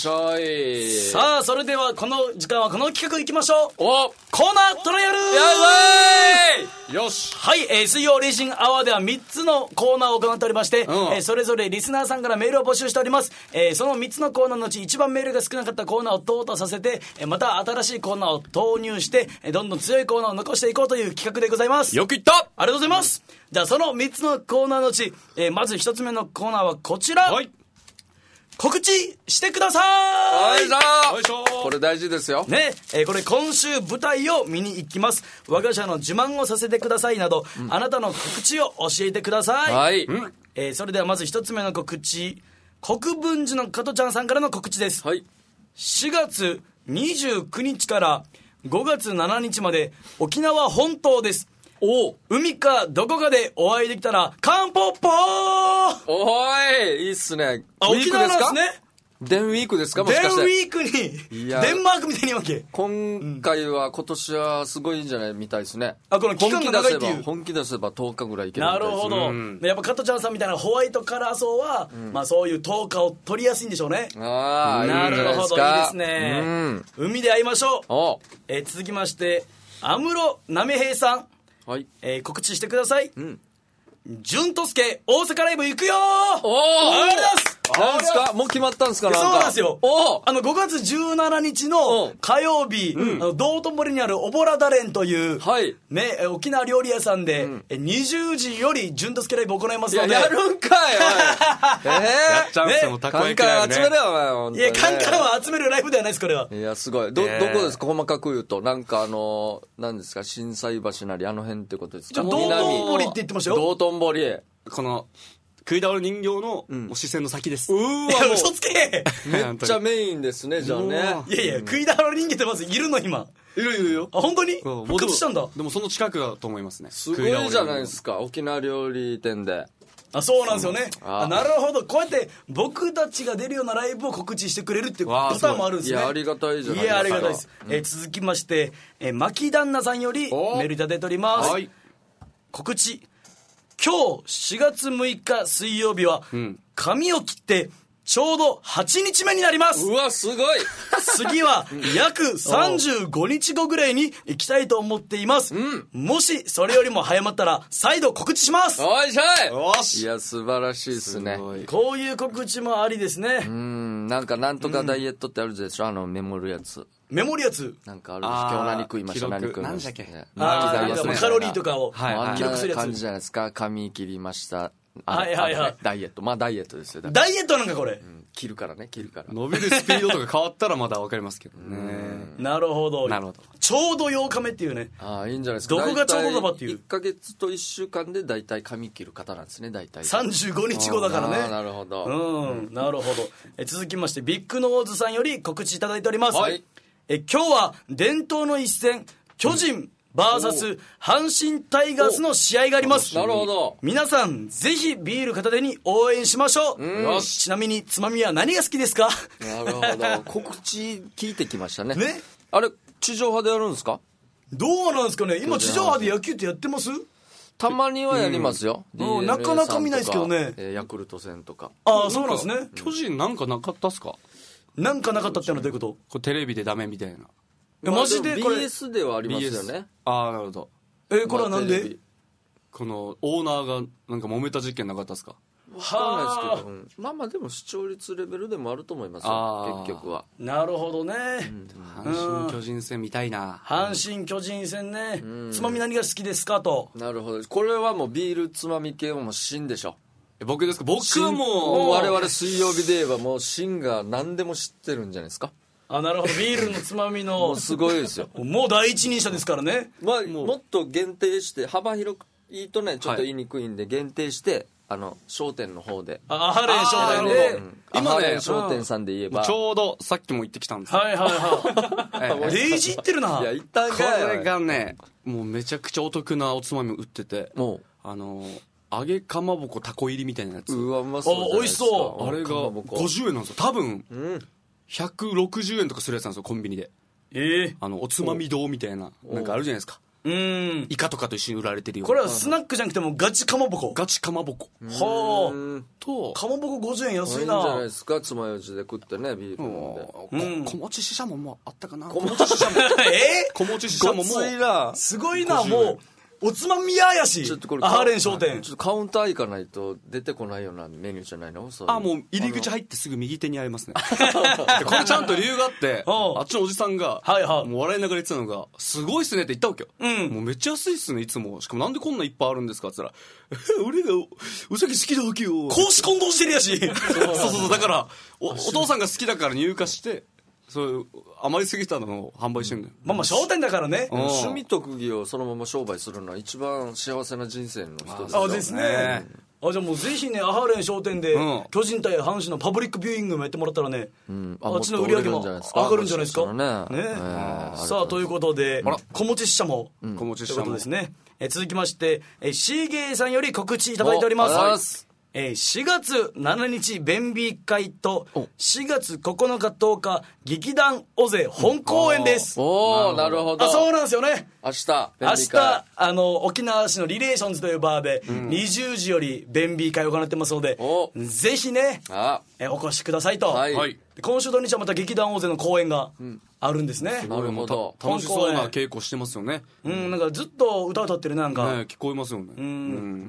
よいしょい。 さあ、それではこの時間はこの企画いきましょう。 おコーナートライアル。 やばい。よし。 はい、えー、水曜オリジンアワーではみっつのコーナーを行っておりまして、 うんえー、それぞれリスナーさんからメールを募集しております。えー、そのみっつのコーナーのうち一番メールが少なかったコーナーを淘汰させて、えー、また新しいコーナーを投入して、えー、どんどん強いコーナーを残していこうという企画でございます。 よく言った。 ありがとうございます。うん、じゃあそのみっつのコーナーのうち、えー、まずひとつめのコーナーはこちら。はい。告知してください。 よいしょ。これ大事ですよね、えー、これ今週舞台を見に行きます。我が社の自慢をさせてくださいなど、うん、あなたの告知を教えてください。 はい、 うんえー、それではまず一つ目の告知、国分寺の加トちゃんさんからの告知です。はい、しがつにじゅうくにちからごがつしちにちまで沖縄本島です。お海かどこかでお会いできたらカンポッポー。 おーい、いいっすね。 あ、沖縄なんですね。 デンウィークですか、もしかして。 デンウィークにデンマークみたいにわけ。 今回は今年はすごいんじゃないみたいですね。 あ、この期間が長いっていう。 本気出せばとおかぐらいいけるみたいです。 なるほど、うん、やっぱ加トちゃんさんみたいなホワイトカラー層は、うん、まあそういうとおかを取りやすいんでしょうね。 ああ、 なるほど、いいですね、 うん、 海で会いましょう。お、えー、続きまして安室奈美平さん、はい、えー、告知してください。うん、潤とすけ大阪ライブ行くよー。 おー、ありがとうございます。何ですか、もう決まったんですか。なんかそうなんですよ。おあのごがつじゅうしちにちの火曜日、うん、あの道頓堀にあるおぼらだれんという、はい、ね、沖縄料理屋さんで、うん、にじゅうじより潤とすけライブ行いますので。 いや、やるんかい。えー、やっちゃうんすよ、もうたこ焼きライブね。 カンカン集めるよ、お前。 いや、カンカンは集めるライブではないです、これは。 いや、すごい。ど、えー、どこですか、細かく言うと。なんかあの何ですか、心斎橋なりあの辺ってことですか。 道頓堀って言ってましたよ。 道頓堀。 この食い倒れ人形の視線の先です。 うーわ、嘘つけ。 めっちゃメインですね、じゃあね。 いやいや、食い倒れ人形ってまずいるの今。 いるいるよ。 あ、本当に復活したんだ。 でもその近くだと思いますね。 すごいじゃないですか、沖縄料理店で。 あ、そうなんですよね。あ、なるほど。こうやって僕たちが出るようなライブを告知してくれるっていうパターンもあるんですね。 いや、ありがたいじゃないですか。 いや、ありがたいです。うん、えー、続きまして、えー、牧旦那さんよりメールいただいております。はい、告知。今日しがつむいか水曜日は、うん、髪を切ってちょうどはちにちめになります。 うわ、すごい。 次は約さんじゅうごにちごぐらいに行きたいと思っています、うん、もしそれよりも早まったら再度告知します。 おいしょい。よし。いや、素晴らしいですね。 こういう告知もありですね。 うん、なんかなんとかダイエットってあるでしょ、うん、あのメモるやつ。 メモるやつなんかあるんです。今日何食いました、何食いました。 何だっけ、カロリーとかを記録するやつ。 感じじゃないですか。髪切りました。 はいはいはい。 ダイエット。まあダイエットですよ。 ダイエットなんかこれ。うん、 切るからね、切るから。 伸びるスピードとか変わったらまだわかりますけどね。 なるほど。なるほど。ちょうどようかめっていうね。 ああ、いいんじゃないですか。 どこがちょうどだばっていう。いっかげつといっしゅうかんで大体髪切る方なんですね、大体。 さんじゅうごにちごだからね。 ああ、なるほど。 うん、なるほど。え続きまして、ビッグノーズさんより告知いただいております。はい。え今日は伝統の一戦、巨人、バーサス阪神タイガースの試合があります。 なるほど。 皆さんぜひビール片手に応援しましょう。うん、よし。ちなみにつまみは何が好きですか。 なるほど。告知聞いてきましたね。ね。あれ地上波でやるんですか。 どうなんですかね。今地上波で野球ってやってます。 たまにはやりますよ。 うん、なかなか見ないですけどね。 えー、ヤクルト戦とか。 ああ、そうなんですね。 巨人なんかなかったっすか。 なんかなかったってのはどういうこと。 これテレビでダメみたいな。 え、マジでこれビーエス ではありますよね。 ああ、なるほど。 えー、これはなんで、 このオーナーがなんか揉めた事件なかったですか。 かんないですけど、うん、まあまあでも視聴率レベルでもあると思いますよ結局は。 なるほどね、 うん、阪神巨人戦見たいな。 阪神巨人戦ね、うん、つまみ何が好きですかと。 なるほど、これはもうビールつまみ系はもう芯でしょ。 僕ですか。僕はもう我々水曜日で言えばもう芯が何でも知ってるんじゃないですか。 あ、なるほど、ビールのつまみのもうすごいですよもう第一人者ですからね。 まあ、もっと限定して幅広く言いとねちょっと言いにくいんで、はい、限定してあの商店の方で、 あ、アハレン商店で、 うん、今ね商店さんで言えばちょうどさっきも行ってきたんですよ。 はいはいはいデイジー行ってるな。 いや行ったんこかい。 れがねもうめちゃくちゃお得なおつまみを売ってて、もうあの揚げかまぼこタコ入りみたいなやつ。 うわうまそうじゃないですか。 美味しそう。 あれがごじゅうえんなんですよ多分、うん、ひゃくろくじゅうえんとかするやつなんですよコンビニで。 えー、 あのおつまみ堂みたいななんかあるじゃないですか。うん、イカとかと一緒に売られてるような。 これはスナックじゃなくてもガチかまぼこ。 ガチかまぼこ。 はあ。とかまぼこごじゅうえん安いな。 いいんじゃないですか。つまようじで食ってねビール飲んで。 うん、小餅ししゃももあったかな。 小餅ししゃもえ小餅ししゃももすごいな。もうおつまみ屋やし。 ちょっとこれアハレン商店ちょっとカウンター行かないと出てこないようなメニューじゃないの。 あ、もう入り口入ってすぐ右手にありますねこれちゃんと理由があってあっちのおじさんが、はいはい、もう笑いながら言ってたのがすごいっすねって言ったわけよ、うん、もうめっちゃ安いっすねいつも。しかもなんでこんないっぱいあるんですかって言ったら俺がお酒好きだわけよ。 公私混同してるやしそうそうそうだから お, お父さんが好きだから入荷してそう余りすぎたのを販売してるんだよ、 うん、まあまあ商店だからね、 うん、趣味特技をそのまま商売するのは一番幸せな人生の人ですよ。 あですね、うん、あじゃあもうぜひねアハレン商店で、うん、巨人対阪神のパブリックビューイングもやってもらったらね、うん、あ, あっちの売り上げも上がるんじゃないですかね。ね、えー、さあということで小持ししゃも、うん、小持ししゃもですね。え続きましてえシーゲーさんより告知いただいております。えー、しがつしちにち弁美会としがつここのかとおか劇団尾瀬本公演です。 おお、なるほど。 あ、そうなんですよね。 明日明日あの沖縄市のリレーションズというバーでにじゅうじより弁美会を行ってますので、うん、ぜひねあえお越しくださいと、はい、今週土日はまた劇団尾瀬の公演があるんですね、 うん、なるほど。 楽しそうな稽古してますよね。 うん、なんかずっと歌歌ってるなんか、 ね、聞こえますよね。うん、うん、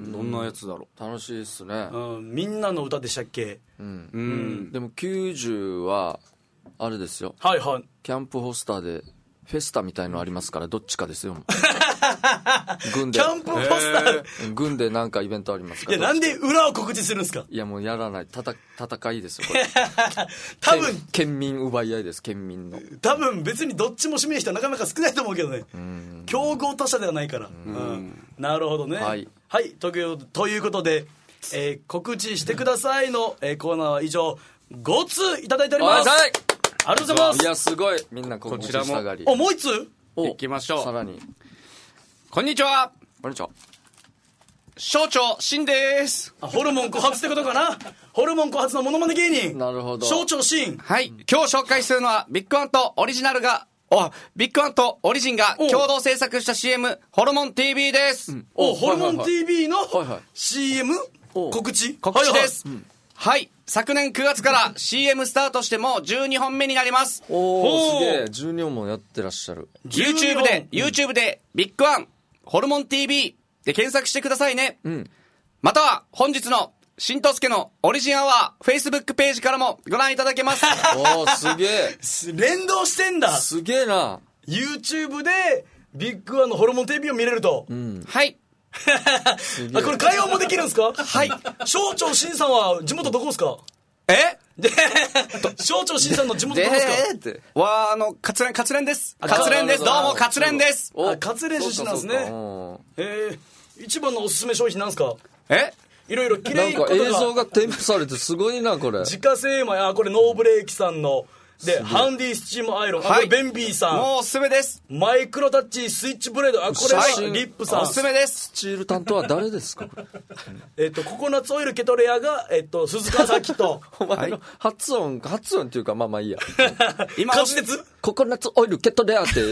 どんなやつだろう。楽しいっすね、 うん、みんなの歌でしたっけ。 うん、うん、でもきゅうじゅうはあれですよ、 はいはい、 キャンプホスターでフェスタみたいのありますからどっちかですよ軍でキャンプポスター軍でなんかイベントありますから。 いやなんで裏を告知するんですか。 いやもうやらないたた戦いですよこれ多分県民奪い合いです。県民の多分別にどっちも指名人はなかなか少ないと思うけどね。うん競合他社ではないから。うん、うん、なるほどね。はい、はい、というということで、えー、告知してくださいの、えー、コーナーは以上ごつういただいております。ありがとうございます。 いやすごいみんな告知したがり。 おもう一つ行きましょう。 さらにこんにちは。 こんにちは。 省庁シンです。 ホルモン枯発ってことかな。ホルモン枯発のモノマネ芸人。 なるほど。 省庁シン。 はい、今日紹介するのはビッグワンとオリジナルがおビッグワンとオリジンが共同制作した シーエム ホルモン ティービー です、うん、 おホルモン ティービー の シーエム 告知告知です。はい、はいうんはい、昨年くがつから シーエム スタートしてもうじゅうにほんめになります。 おおすげえじゅうにほんもやってらっしゃる。 YouTube で YouTube でビッグワンホルモン ティービー で検索してくださいね、うん、または本日の新とすけのオリジンアワー Facebook ページからもご覧いただけます。 おおすげえ連動してんだ。 すげえな。 YouTube でビッグワンのホルモン ティービー を見れると、うん、 はいあこれ会話もできるんですか。 はい省庁新さんは地元どこですか。 えで省庁新さんの地元どこですか。 でーわーあの勝連勝連です勝連です。どうも勝連です。 あ勝連出身なんですね。えー、一番のおすすめ商品なんですか。 えいろいろきれいなんか映像が添付されてすごいなこれ。 自家製米あこれノーブレーキさんのでハンディスチームアイロン、はい、あこれベンビーさんもうおすすめです。 マイクロタッチスイッチブレードあこれはリップさんおすすめです。 スチール担当は誰ですか。 えっとココナッツオイルケトレアが、えっと、鈴川咲とお前の発音発音っていうかまあまあいいや今滑舌ココナッツオイルケトレアって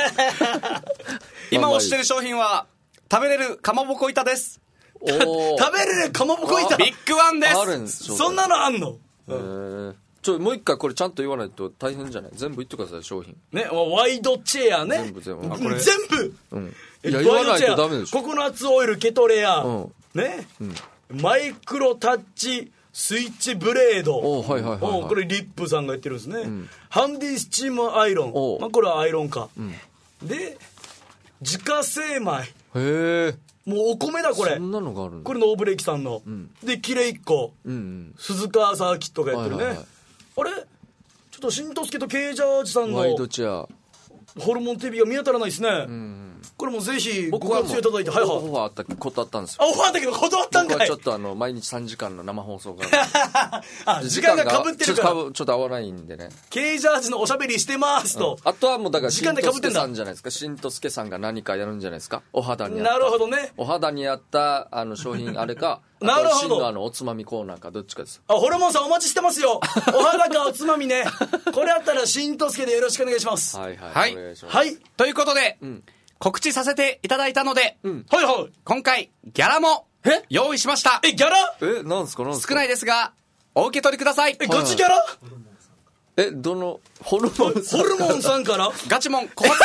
今推してる商品は食べれるかまぼこ板です。 お食べれるかまぼこ板ビッグワンです。 あるんですそんなのあんの。 へーちょもう一回これちゃんと言わないと大変じゃない。全部言ってください商品ね。ワイドチェアね全部全部あこれ全部、うん、 いや言わないとダメでしょ。 ココナッツオイルケトレア、うん、ね、うん、 マイクロタッチスイッチブレード、 おはいはいはいはいおこれリップさんが言ってるんですね、ハンディスチームアイロおン、まあ、これはアイロンか、で自家精米、 へえもうお米だこれ、 そんなのがあるんだ。 これノーブレーキさんの、でキレイっ子、 うんうん鈴川サーキットがやってるね、 はいはいはいあれちょっと新藤助とケイジャージさんのワイドチェアホルモンテレビが見当たらないですね、これもぜひご活用いただいて、はいはいオファーあったことあったんですよ。 あオファーだけど断ったんか僕はいちょっとあの毎日さんじかんの生放送があ時間がかぶってるからちょっとちょっと合わないんでね。 ケイジャージのおしゃべりしてますと、 あとはもうだから時間で被ってんだ新藤助さんじゃないですか。新藤助さんが何かやるんじゃないですか。お肌に合ったなるほどね、 お肌に合ったあの商品あれかなるほどあと新のあのおつまみコーナーかどっちかです。 あホルモンさんお待ちしてますよお肌かおつまみねこれあったら新藤助でよろしくお願いします、 はいはい、 はいお願いします。 はいということで、告知させていただいたので、 はいはい今回ギャラも用意しました。 えギャラえなんすかなんすか。 少ないですがお受け取りください。 えガチギャラえどのホルモンさんホルモンさんからガチモン小松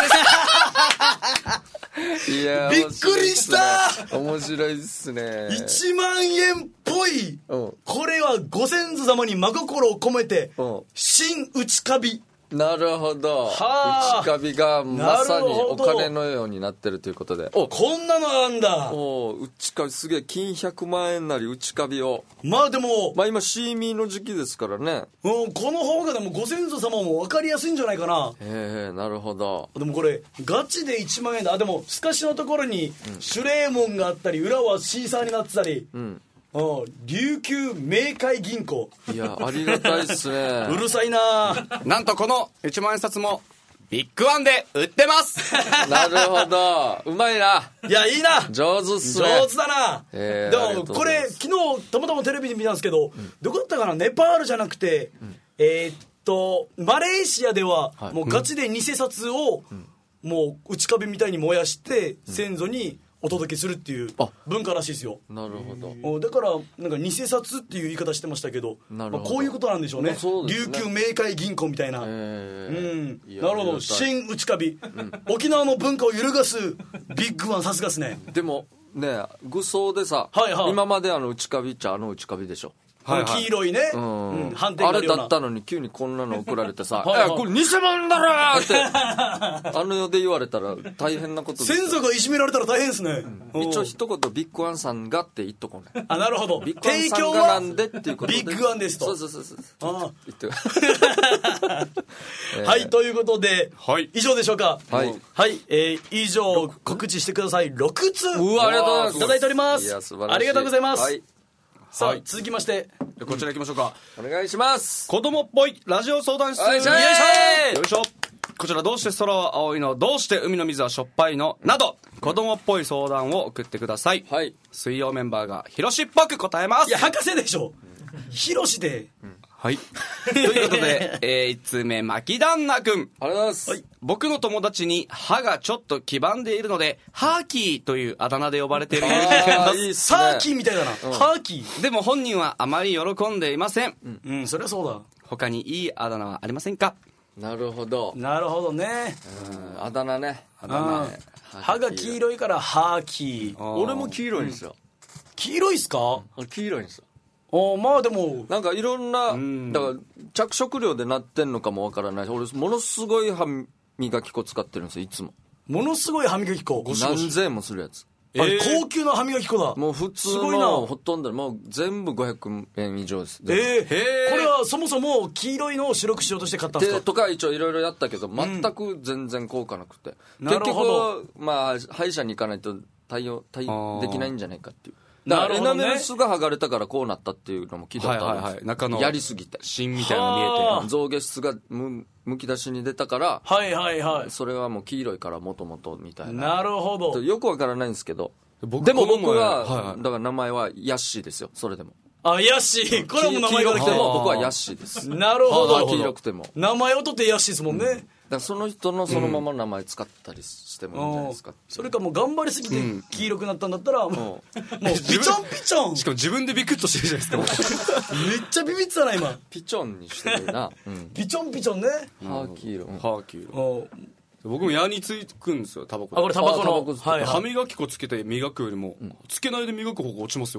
ですいやびっくりした面白いっすね。 いちまんえんっぽい、 うんこれはご先祖様に真心を込めて、 うん新内カビなるほど。 はあ内カビがまさにおなるほど金のようになってるということで。おこんなのあんだ。 お内カビすげえ金ひゃくまんえんなり内カビを。 まあでも、 まあ今シーミーの時期ですからね。 うん、この方がでもご先祖様も分かりやすいんじゃないかな。 へえなるほど。 でもこれガチでいちまんえんだ。あでも透かしのところにシュレーモンがあったり、裏はシーサーになってたり、 うんうん、琉球明海銀行、 いやありがたいっすね。 うるさいななんとこのいちまんえん札もビッグワンで売ってますなるほど。うまいな。 いやいいな、 上手っすね。 上手だな、 えーでありがとうごもこれざいます昨日たまたまテレビで見たんですけど、どこだったかな、ネパールじゃなくて、えーっとマレーシアでははいもうガチで偽札をもう内壁みたいに燃やして先祖にお届けするっていうあ文化らしいですよ。 なるほど。 おだからなんか偽札っていう言い方してましたけど、 なるほどまあ、こういうことなんでしょうね、 まあそうですね琉球明海銀行みたいな、 えうーんいやなるほど、 ありがたい新内カビ、沖縄の文化を揺るがすビッグワン、さすがですね。 でもね愚装でさ、 はいはい今まであの内カビっちゃあの内カビでしょ。 あの黄色いね、 うんうん反転あれがあるようなだったのに急にこんなの送られてさ「 はいはいえこれ偽物だろ!」ってあの世で言われたら大変なことですよ。 先祖がいじめられたら大変ですね、うん一応一言ビッグワンさんがって言っとこうね。 あなるほど、 ビッグワン提さんがな供はんでっていうことでビッグワンですと。 そうそうそうそうあ言ってあはいということで、 はい以上でしょうか。 はいはい、えー以上告知してくださいろくつうわありがとうございますいただいております。 いや素晴らしい。 ありがとうございます、 はいさあ、 はい続きましてこちら行きましょうか。 お願いします。 子供っぽいラジオ相談室、 はいしょいよいしょ。こちらどうして空は青いの、どうして海の水はしょっぱいのなど子供っぽい相談を送ってください。 はい水曜メンバーがひろしっぽく答えます。 いや博士でしょ、ヒロシで、 はいということで、えー、いつつめ牧旦那くん、 ありがとうございます。 はい僕の友達に歯がちょっと黄ばんでいるのでハーキーというあだ名で呼ばれている友人がいあまーいいっすね。 サーキーみたいだな、ハーキー、 す。でも本人はあまり喜んでいません。 うんそりゃそうだ。 他にいいあだ名はありませんか？ なるほど。 なるほどね。 うんあだ名ね。あだ名うんね。 歯が黄色いからハーキー。 俺も黄色いんですよ。 黄色いっすか？ 黄色いんですよ。 おまあでもなんかいろんな、 んだから着色料でなってんのかもわからないし、俺ものすごい歯磨き粉使ってるんですよ、いつも。 ものすごい歯磨き粉、 何千円もするやつ。 あれ高級な歯磨き粉だ。 もう普通すごいなのほとんどもう全部ごひゃくえん以上です。 えー、 へーこれはそもそも黄色いのを白くしようとして買ったんですか？ でとか一応いろいろやったけど全く全然効果なくて、 なる結ほど局まあ歯医者に行かないと対応対応あーできないんじゃないかっていう。だからエなるほどねナメル質が剥がれたからこうなったっていうのも聞いたことあるんですよ、 はいはいはい中のやりすぎて芯みたいなの見えはあて。 象牙質がむむき出しに出たからはいはいはい。 それはもう黄色いからもともとみたいななるほど。 よくわからないんですけど僕でも僕この前は、 はいはいだから名前はヤッシーですよ。それでもあ、ヤッシー。これはもう名前が黄色くて来てる。 も僕はヤッシーです。 なるほど。 歯が黄色くてもだか名前を取ってヤッシーですもんね。 らその人のそのまま名前使ったりしてもいいんじゃないですか。 それかもう頑張りすぎて黄色くなったんだったら、もう、もうピチョンピチョン。 しかも自分でビクッとしてるじゃないですか。 めっちゃビビってたな、今。 ピチョンにしてるな、うん、 ピチョンピチョンね。 歯黄色、うんハーキー。 お僕も矢につくんですよ、タバコで。 あ、これタバコの。 あタバコ吸ってはいはい。 歯磨き粉つけて磨くよりも、つけないで磨く方が落ちますよ。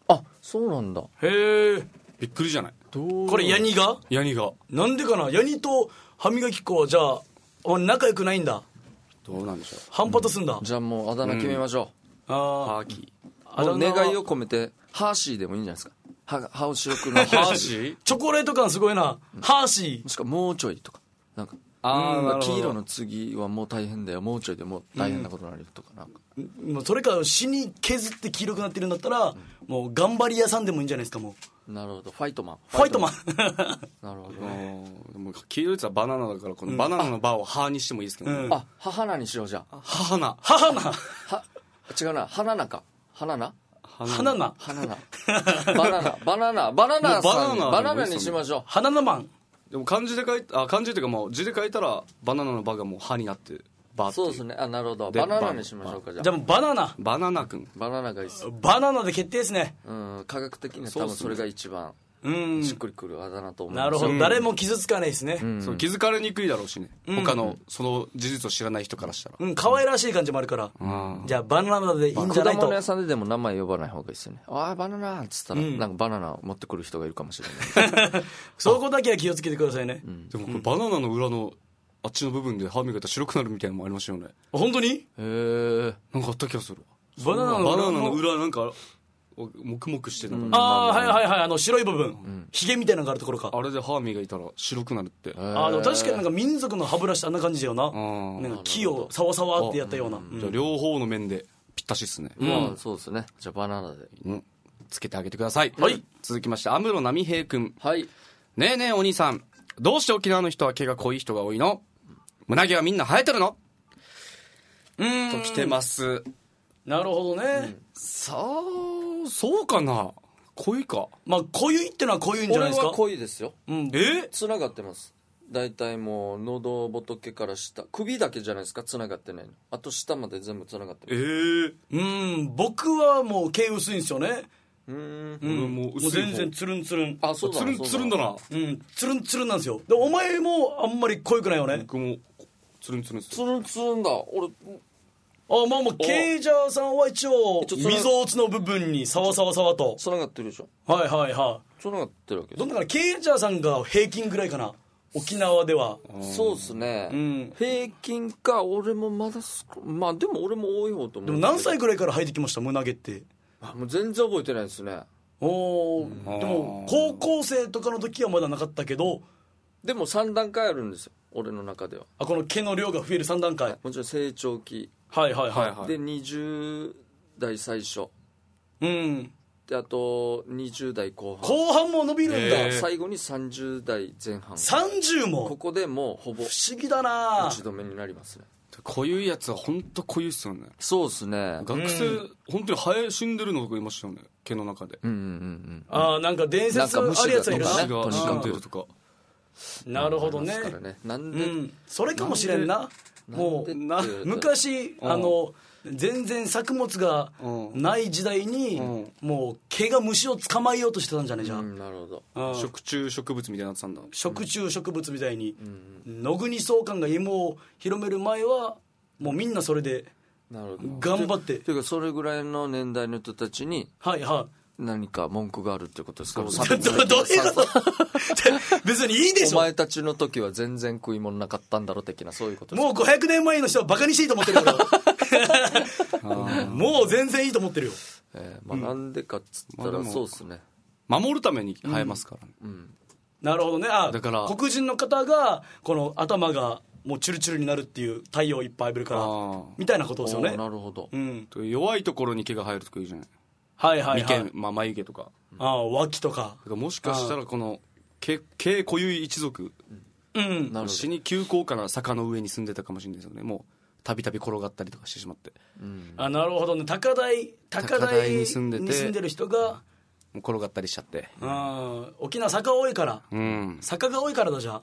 あ、そうなんだ。 へえ。 びっくりじゃない？ これヤニがヤニがなんでかな。ヤニと歯磨き粉はじゃああ仲良くないんだ。 どうなんでしょう。 反発すんだ、 じゃあもうあだ名決めましょああハーキう、もう願いを込めてハーシーでもいいんじゃないですか。歯歯を白くなるー。ハーシー？ チョコレート感すごいな、ハーシもしくはもうちょいとか、なんかあーうんなるほど黄色の次はもう大変だよ、もうちょいでもう大変なことになるよとか、なんかー。もうそれか死に削って黄色くなってるんだったら、もう頑張り屋さんでもいいんじゃないですか。もうなるほど、ファイトマン。 ファイトマンなるほどあね。 ーでも黄色いやつはバナナだからこのバナナのバーをハーにしてもいいですけどね、 うんあ、母菜にしよう。じゃあ母な母なは違うな、花菜か、花菜花な花菜バナナバナナバナナさんにもうバナナバナナにしましょう。 花なマン。 でも漢字で書いてあ漢字っていうかもう字で書いたらバナナのバがもう歯になってバっていそうですね。あ、なるほど。 でバナナにしましょうか。じゃあじゃあもうバナナバナナくんバナナがいいっす。 バナナで決定ですね。 うん、科学的にはそうっすね多分それが一番うんしっくりくるあだ名と思います。 なるほど、 うん誰も傷つかないですね。 うんそう気づかれにくいだろうしね、 うん他のその事実を知らない人からしたら、 うん、可愛らしい感じもあるから、 うんじゃあバナナでいいんじゃないと。 果物屋さんででも名前呼ばない方がいいですよね。ああバナナっつったら、 うんなんかバナナを持ってくる人がいるかもしれないそこだけは気をつけてくださいね。 でもこれバナナの裏のあっちの部分で歯磨いたら白くなるみたいなのもありましたよね。 本当にへえ。 なんかあった気がするバナナのバ裏のナナの裏なんかもくもくしてなんか、 ああーはいはいはい、あの白い部分、ヒゲみたいなのがあるところか。 あれで歯磨いたら白くなるって、 ああでも確かになんか民族の歯ブラシってあんな感じだよな。 ーなんか木をサワサワってやったような、うんじゃあ両方の面でぴったしっすね、 まあそうですね。じゃあバナナで。 うんつけてあげてください。 はい。 続きまして、安室奈美平くん。 はい。 ねえねえお兄さん、どうして沖縄の人は毛が濃い人が多いの？胸毛はみんな生えてるの？ うーんと来てます。 なるほどね、 さあ、そうかな。濃いか。 まあ濃ゆいってのは濃ゆいんじゃないですか。 俺は濃いですよ。 うん、 えつながってます。大体もう喉仏から下、首だけじゃないですか、つながってないの。あと下まで全部つながってえます。 ー、 うん僕はもう毛薄いんですよね。 うーん。 うん俺もう薄い方全然つるんつるん。 あ、そうだつるんつるんだな。 うんつるんつるんなんですよ。でお前もあんまり濃ゆくないよね。 僕もつるんつるんっす。 つるんつるんだ。俺、 あまあもうケイジャーさんは一応一応それ溝落ちの部分にサワサワサワと。 つながってるでしょ。 はいはいはつながってるわけい。 です。 どんなかな、ケイジャーさんが平均ぐらいかな、沖縄では。 そうですね、 うん平均か。俺もまだすまあでも俺も多い方と思う。 でも何歳ぐらいから生えてきました胸毛って。 あもう全然覚えてないですね。 おお、でも高校生とかの時はまだなかったけど、 でもさん段階あるんですよ、俺の中では。 あこの毛の量が増えるさん段階。 もちろん成長期はいはいはい、 はいでにじゅう代最初うんで、あとにじゅう代後半、 後半も伸びるんだ、 へー最後にさんじゅう代前半。 さんじゅうこもこでもうほぼ不思議だな打ち止めになりますね。 濃ゆいやつは本当濃ゆいっすよね。 そうですね。 学生、本当に生え死んでるのとかいましたよね、毛の中で。 うんうんうんあーなんか伝説あるやつはいるな。 虫がとにかく死んでるとか。 うん。 なるほどねありますからね。なんで、 うん、それかもしれんな。もうなんでって昔あの全然作物がない時代に、 うんもう毛が虫を捕まえようとしてたんじゃねえじゃ、 うんん、なるほど。 うん食虫植物みたいになってたんだ。 食虫植物みたいに、野国総監が芋を広める前はもうみんなそれでなるほど。 頑張ってというかそれぐらいの年代の人たちにはいはい何か文句があるってことですか？ どどどういうこと別にいいでしょ。 お前たちの時は全然食い物なかったんだろ的な、そういうことですか？ もうごひゃくねんまえの人はバカにしていいと思ってるよ俺もう全然いいと思ってるよ。 えーまあ、なんでかっつったらまあでもそうですね。 守るために生えますからね。 なるほどね。あだから黒人の方がこの頭がもうチュルチュルになるっていう太陽いっぱい浴びるからあーみたいなことですよおーね。 なるほど。 うん、 弱いところに毛が生えるとか言うじゃない。 はいはいはい眉毛、まあ、眉毛とか。 ああ脇とか。 だからもしかしたらこの毛毛濃ゆい一族、 うんなるほ死に急高価な坂の上に住んでたかもしれないですよね。もうたびたび転がったりとかしてしまって、 あなるほどね。高台高高台台に住んでてに住んでる人が、 もう転がったりしちゃって。 あー沖縄坂多いから、 うん。 坂が多いからだ。じゃあ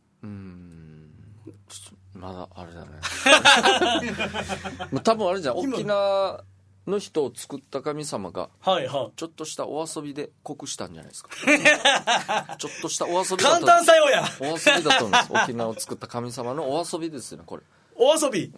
まだあれだねまあ多分あれじゃん、沖縄の人を作った神様がはいはいちょっとしたお遊びで濃くしたんじゃないですかちょっとしたお遊びだ簡と単作用やお遊びだと思います。沖縄を作った神様のお遊びですよね、これ。 お遊び、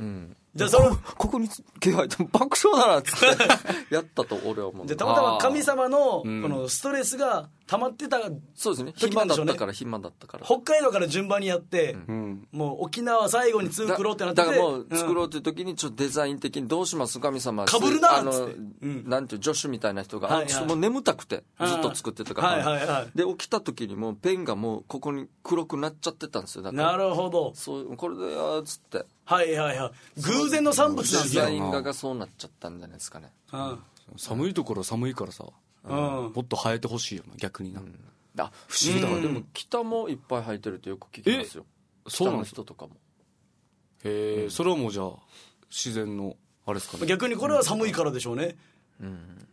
じゃあそのここに毛生えても爆笑だなっつってやったと俺は思う。 じゃあたまたま神様のこのストレスが溜まってた、 そうですね、 時なんでしょうね暇だったから暇だったから北海道から順番にやって、 うん、 もう沖縄最後に作ろうってなってて、 だからもう作ろうっていう時にちょっとデザイン的にどうします神様かぶるなあの、 っつって、 うん、なんていう助手みたいな人が、 はいはい、 ちょっともう眠たくてずっと作ってたから、 はいはいはい、 で起きた時にもうペンがもうここに黒くなっちゃってたんですよ。だからなるほど、 そうこれでやつってはいはいはい、偶然の産物なんですよ。 デザイン画がそうなっちゃったんじゃないですかね。 うん、 寒いところ寒いからさ、うん、もっと生えてほしいよな逆にな、うん、 あ不思議だから、うん、でも北もいっぱい生えてるってよく聞きますよ。北の人とかも。 へえ、うん、それはもうじゃあ自然のあれですかね。 逆にこれは寒いからでしょうね。うん、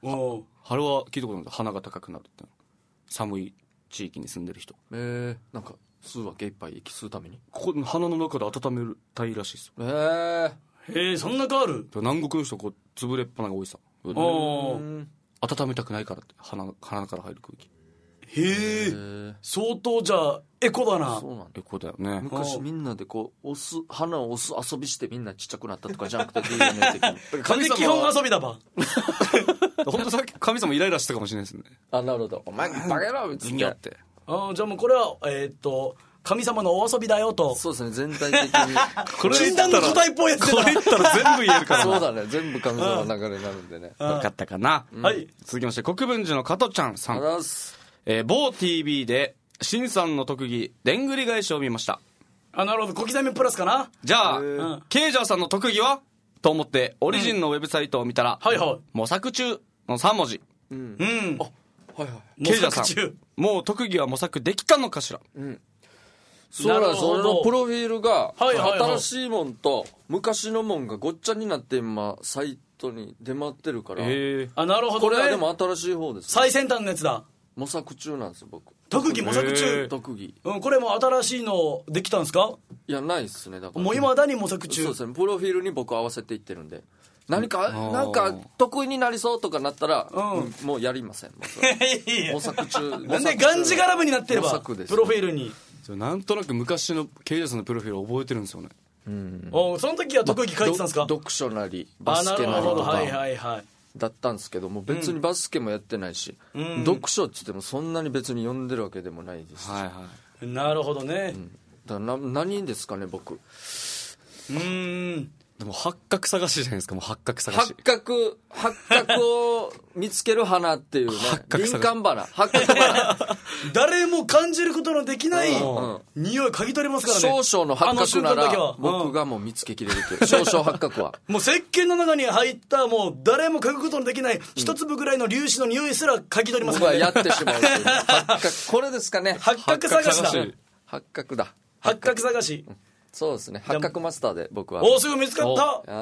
うん、春は聞いたことない。鼻が高くなるって寒い地域に住んでる人。 えー、なんか吸うわけいっぱい息吸うためにここ鼻の中で温めたいらしいですよ。 えー、 へえ、そんな変わる。 南国の人こう潰れっぱなが多いさ。温めたくないからって鼻、鼻から入る空気。 へえ、相当じゃあエコだな。 そうなんだ、 エコだよね。 昔みんなでこう押す鼻を押す遊びしてみんなちっちゃくなったとかじゃなくて ディーエヌエー 的に神様基本遊びだば本当さっき神様イライラしたかもしれないですね。 あ、なるほど。お前バカ野郎別にやってあ、じゃあもうこれはえー、っと神様のお遊びだよと。 そうですね、全体的にこれ禁断の答えっぽいやつだ。 これ言ったら全部言えるからそうだね、全部神様の流れになるんでね。 分かったかな、 うん、はい。 続きまして国分寺の加トちゃんさん、 あす、 えー、某 ティービー でシンさんの特技でんぐり返しを見ました。 あ、なるほど、小刻みプラスかな。 じゃあ、ケイジャーさんの特技はと思ってオリジンのウェブサイトを見たら、 うん、はいはい、 模索中のさん文字。 うん、うん、あ、 はいはい、 ケイジャーさんもう特技は模索できたのかしら。 うん、そうなんです。俺のプロフィールが新しいもんと昔のもんがごっちゃになって今サイトに出回ってるから、 えー、あ、なるほど、ね、 これはでも新しい方です、ね、 最先端のやつだ。 模索中なんですよ僕。 特技模索中。 特技、 うん、これも新しいのできたんですか。 いや、ないっすね。だからもう今だに模索中。 そうですね、プロフィールに僕合わせていってるんで、何かなんか得意になりそうとかなったら、うんうん、もうやりません。模索中。 なんでがんじがらめになってればプロフィールに。 なんとなく昔のケイジャーさんのプロフィール覚えてるんですよね。 うん、おその時は特技書いてたんですか。 読書なりバスケなりとか、 はいはいはい、 だったんですけども、別にバスケもやってないし、うん、読書って言ってもそんなに別に読んでるわけでもないですし、 はいはい、なるほどね、 うん、だからな何ですかね僕。うーん、 でも八角探しじゃないですか。もう八角探し、 八角八角を見つける花っていうね林間花、八角花誰も感じることのできない匂い嗅ぎ取れますからね。 少々の八角なら僕がもう見つけきれるという少々八角はもう石鹸の中に入ったもう誰も嗅ぐことのできない一粒ぐらいの粒子の匂いすら嗅ぎ取りますからね。 僕はやってしまうという八角、これですかね。 八角探しだ。 八角だ。 八角探し、 そうですね、八角マスターで僕は。 おお、すぐ見つかった。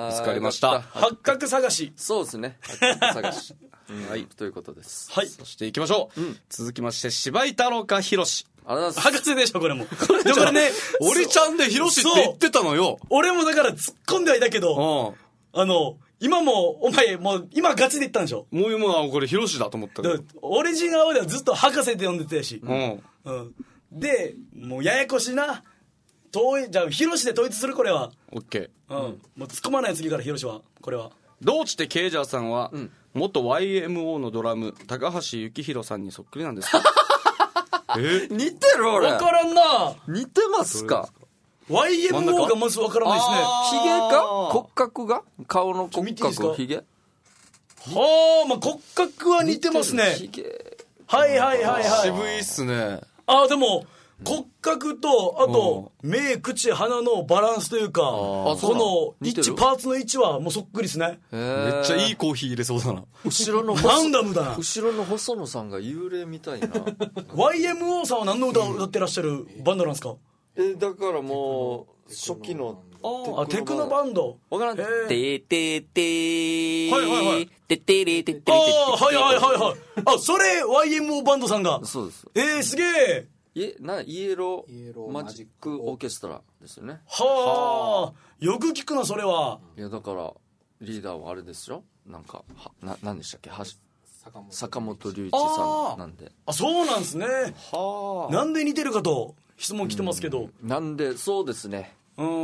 見つかりました。 八角探し。 そうですね、八角探し、うん、はい、ということです。 はい、そしていきましょう、うん、続きまして柴井太郎かひろし。 あら、 博士でしょこれも。これこれね、 俺ちゃんでひろしって言ってたのよ。 俺もだから突っ込んではいたけど、あの今もお前もう今ガチで言ったんでしょ。 もう今これひろしだと思ったけど、 オリジナルではずっと博士って呼んでたし、 うんうん、でもうややこしいな。統一じゃあヒロシで統一する。これはオッケー、うん、もう突っ込まない次からヒロシはこれは。 どうしてケイジャーさんは、うん、元 ワイエムオー のドラム高橋幸宏さんにそっくりなんですか。 え似てる。俺分からんな。 似てますか。 ワイエムオー がまず分からないですね。 ヒゲか骨格が顔の骨格ヒゲ。 はあ、まあ骨格は似てますね。 ヒゲ、 はいはいはいはい。 渋いっすね。 あ、でも骨格とあと目口鼻のバランスというか、この一致パーツの位置はもうそっくりですね。 めっちゃいいコーヒー入れそうだな。 後ろのランダムだな。 後ろの細野さんが幽霊みたいな。 ワイエムオー さんは何の歌を歌ってらっしゃるバンドなんですか。 えだからもう初期のあテクノバンド。 わからん。てーてーてー、 はいはいはい、 てってれてってあはいはいはいはい。あそれ ワイエムオー バンドさんが。 そうです。 えー、すげえ。 イなイエローマジックオーケストラですよね。 はあ、よく聞くなそれは。 いやだからリーダーはあれですよ、なんかはな何でしたっけ、は坂本龍一さんなんで。 あそうなんですね。はあ、なんで似てるかと質問来てますけど、 うん、なんでそうですね、 うん、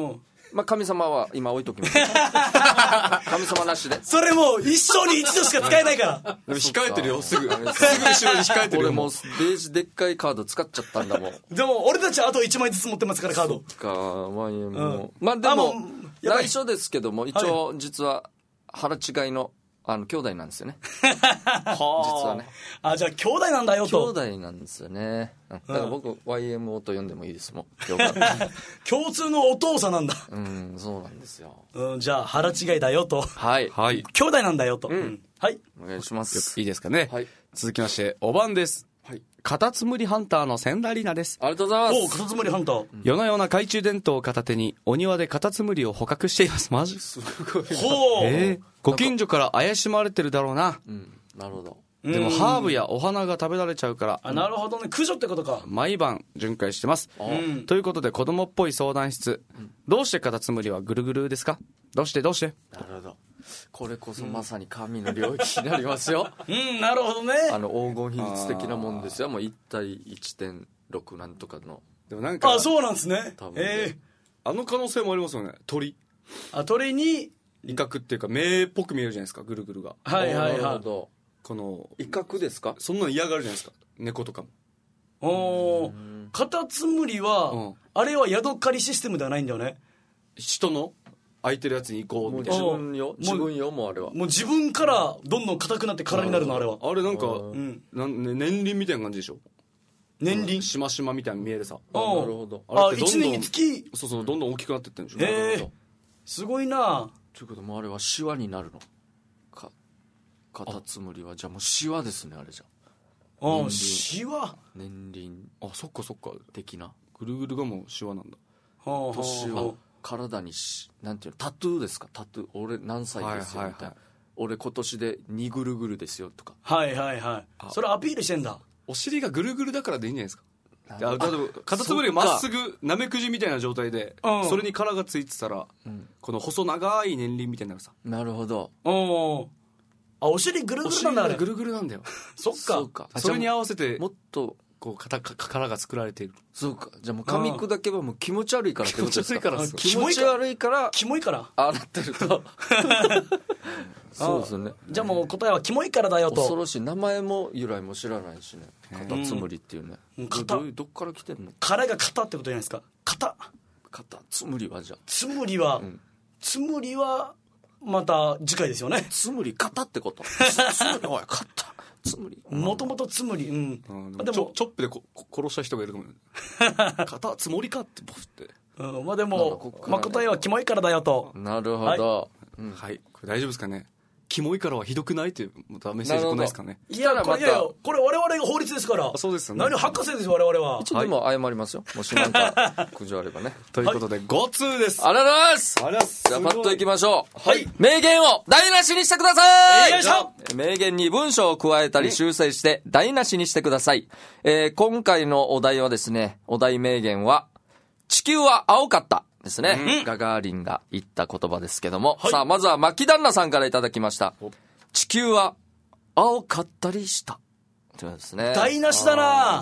まあ神様は今置いときます神様なしでそれもう一生に一度しか使えないからでも控えてるよすぐすぐ後ろに控えてるよ俺もうデージでっかいカード使っちゃったんだもんでも俺たちあといちまいずつ持ってますからカードかワイエムオー、 うんまあでもあもうやばい内緒ですけども一応実は腹違いのあの兄弟なんですよね実はねあじゃあ兄弟なんだよ兄と弟なんですよねだから僕 ワイエムオー と呼んでもいいですもん今日から共通のお父さんなんだ、 うんそうなんですようん、じゃあ腹違いだよとはいはい兄弟なんだよと、うんはいお願いしますいいですかね、 はい続きましておばんです、 はい、 カタツムリハンターの千田里奈です。 ありがとうございますおうカタツムリハンター、 夜な夜な懐中電灯を片手にお庭でカタツムリを捕獲しています。マジすごい。 ほう、 えー、ご近所から怪しまれてるだろうな。 うん、なるほどでもハーブやお花が食べられちゃうからあなるほどね駆除ってことか毎晩巡回してます、 うん、 ということで子供っぽい相談室、うん、どうしてカタツムリはぐるぐるですか？どうしてどうして？ なるほどこれこそまさに神の領域になりますようんなるほどねあの黄金比率的なもんですよもういち対いってんろくなんとかのでもなんかあそうなんですね多分ねえあの可能性もありますよね鳥ー、あ鳥に威嚇っていうか目っぽく見えるじゃないですかぐるぐるがはいはいなるはいほどこの威嚇ですかそんなの嫌がるじゃないですか猫とかもおおカタツムリは、 うんあれはヤドカリシステムではないんだよね人の空いてるやつに行こうもうみたいな自分よ自分よもうあれはもう自分からどんどん硬くなって空になるのあれはあれなんかうんなん、ね、年輪みたいな感じでしょ年輪しましまみたいに見えるさあうんなるほどあれってどんどんいちねんにつきそうそうどんどん大きくなってってるんでしょ、 へえすごいなということもあれはシワになるのかカタツムリはじゃあもうシワですねあれじゃああシワは年輪あそっかそっか的なぐるぐるがもうシワなんだあはあ年を体にしなんていうのタトゥーですかタトゥー俺何歳ですよはいはいはいみたいな俺今年でにぐるぐるですよとかはいはいはいそれアピールしてんだお尻がぐるぐるだからでいいんじゃないですかあ例えばカタツムリがまっすぐなめくじみたいな状態でうんそれに殻がついてたら、 うん、 この細長い年輪みたいなのがさなるほどおおあお尻ぐるおぐるなんだあれ尻がぐるぐるなんだよそっかそうかそれに合わせてもっとこうかか殻が作られているそうかじゃあもう噛み砕けばもう気持ち悪いからってことですか気持ち悪いからです気持ち悪いからキモいからああなってるとそうですよねじゃあもう答えはキモいからだよと恐ろしい名前も由来も知らないしねカタツムリっていうねうんどどういうどっから来てんの殻が型ってことじゃないですか型カタツムリはじゃあつむりは、 んつむりはまた次回ですよねツムリカタってことツムリおいカタツムリもともとつむりうんうんでもチョチョップでここ殺した人がいると思う肩つもりかってボフってうん、まあでなんかもこっからまあ、答えはキモいからだよとなるほど、うんはいこれ大丈夫ですかねキモいからはひどくないっていうまたメッセージ来ないですかねいや来たらまたこれいやいやこれ我々が法律ですからそうですよね何博士ですよ我々は一応でも謝りますよ、もしなんか苦情あればねということでご通ですありがとうございますありがとうございますじゃあパッといきましょうはい名言を台無しにしてください、 よいしょ名言に文章を加えたり修正して台無しにしてください、えー今回のお題はですねお題名言は地球は青かったですね、うん、ガガーリンが言った言葉ですけども、はい、さあまずは牧旦那さんからいただきました。地球は青かったりしたというですね。 台無しだな。 うん、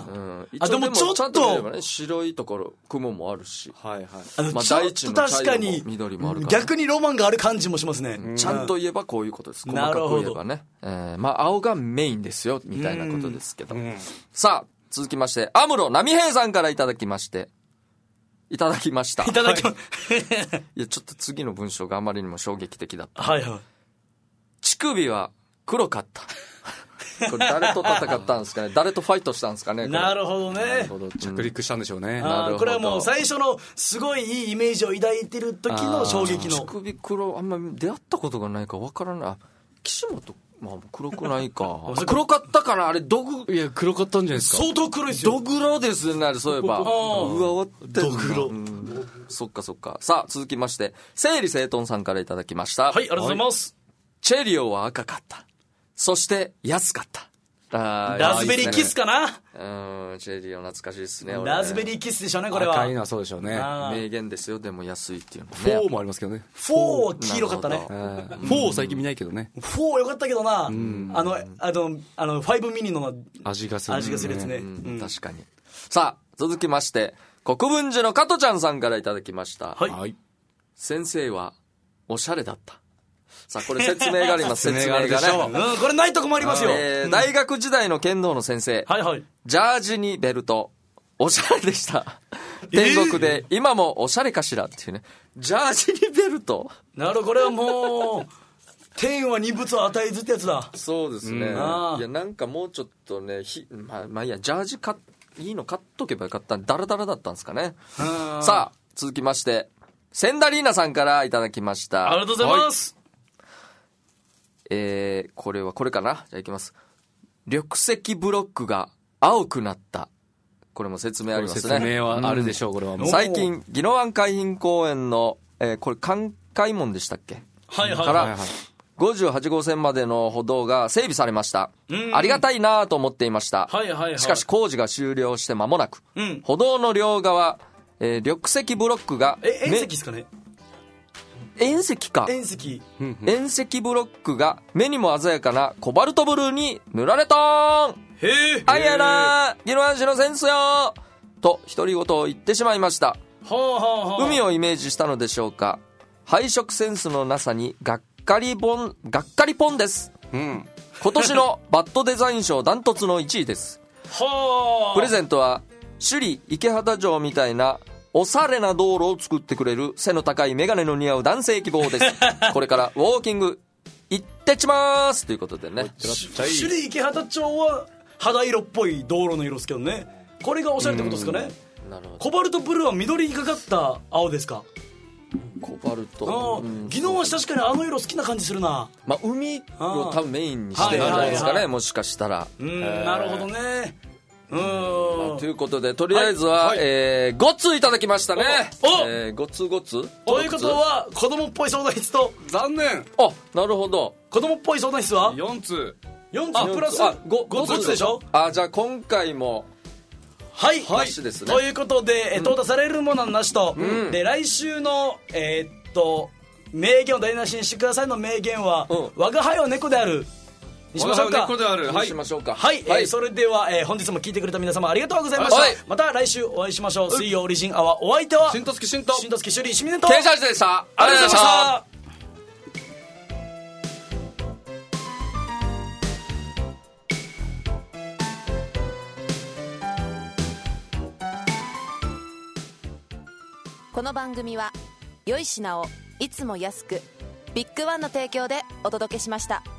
あでもちょっとちゃんと見ればね、白いところ雲もあるし、 はいはい、 あの、 まあ、 ちょっと確かに緑もあるから、ね、 逆にロマンがある感じもしますね、 うん、ちゃんと言えばこういうことです。細かく言えばね、えー、まあ青がメインですよみたいなことですけど、うん、さあ続きましてアムロ波平さんからいただきましていただきましたいただきま、 はい、いやちょっと次の文章があまりにも衝撃的だった。 はいはい。 乳首は黒かったこれ誰と戦ったんですかね、誰とファイトしたんですかね。 なるほどね。なるほど、着陸したんでしょうね。 あこれはもう最初のすごいいいイメージを抱いてる時の衝撃の。 乳首黒あんま出会ったことがないから分からない。岸本まあ黒くないか黒かったからあれドグ、 いや黒かったんじゃないですか。 相当黒いですよ。 ドグロですね、そういえば。うわ終わってんな。 ドグロ、 うん、そっかそっか。さあ続きまして整理整頓さんからいただきました。 はい、ありがとうございます。 チェリオは赤かった、そして安かった。あラズベリーキスかな。 うん、チェリオ懐かしいですね。 ラズベリーキスでしょうね、これは。 赤いのはそうでしょうね。 名言ですよ。でも安いっていうのね。 フォーもありますけどね。 フォーは黄色かったね。 フォー最近見ないけどね。 フォーよかったけどな。あのあのあのファイブミニの味がする、 味がするやつね。 うん、確かに。さあ続きまして国分寺の加トちゃんさんからいただきました。 はい。 先生はおしゃれだった。さあこれ説明があります説明がね、 うん、これないとこもありますよ、 えー、大学時代の剣道の先生、 はいはい、 ジャージにベルトおしゃれでした天国で今もおしゃれかしらっていうね、ジャージにベルト。 なるほど、これはもう天は二物を与えずってやつだ。 そうですね、 うん、 いやなんかもうちょっとねひ、まあ、まあいいや、ジャージかいいの買っとけばよかった。ダラダラだったんですかね。さあ続きましてセンダリーナさんからいただきました。 ありがとうございます、はい、 えー、これはこれかな。じゃあいきます。緑石ブロックが青くなった。これも説明ありますね。 説明はあるでしょう、うん、これはもう最近宜野湾海浜公園の、えー、これ関海門でしたっけ、 はいはいはい、 からごじゅうはち号線までの歩道が整備されました。ありがたいなと思っていました、 はいはいはい、 しかし工事が終了して間もなく、 うん、 歩道の両側、えー、緑石ブロックがえ、遠石ですかね。 遠石か遠石遠石ブロックが目にも鮮やかなコバルトブルーに塗られたーん。 へえ、 あいやな宜野湾市のセンスよと独り言を言ってしまいました。 はあはあはあ、 海をイメージしたのでしょうか。配色センスのなさにがっかりポンがっかりポンです、うん、今年のバッドデザイン賞ダントツのいちいです。 はあ、 プレゼントは首里池畑城みたいなおしゃれな道路を作ってくれる背の高いメガネの似合う男性希望ですこれからウォーキング行ってちまーすということでね。 首里池畑町は肌色っぽい道路の色ですけどね、これがおしゃれってことですかね。 なるほど。 コバルトブルーは緑にかかった青ですか。 コバルト、 宜野湾は確かにあの色好きな感じするな。 まあ、海を多分メインにしてるんじゃないですかね、はいはいはい、もしかしたら。 うん、なるほどね。うん、 まあ、ということでとりあえずは、はいはい、えー、ごついただきましたね。おお、えー、ごつごつということは子供っぽい相談室と残念。 あ、なるほど。 子供っぽい相談室はよんつよんつプラスごつでしょ。 あ、じゃあ今回もはい、 なしですね。 ということで、うん、淘汰されるものはなしと、 うん、 で来週のえー、っと名言を台無しにしてくださいの名言は、うん、我が輩は猫であるにしましょうか。 猫である、はい、しましょうか。 はい、はい、えー、それでは、えー、本日も聞いてくれた皆様ありがとうございました、はい、また来週お会いしましょう。水曜オリジンアワー、お相手は新藤新と新藤朱里清水とケンシャージでした。 ありがとうございました。 この番組は良い品をいつも安くビッグワンの提供でお届けしました。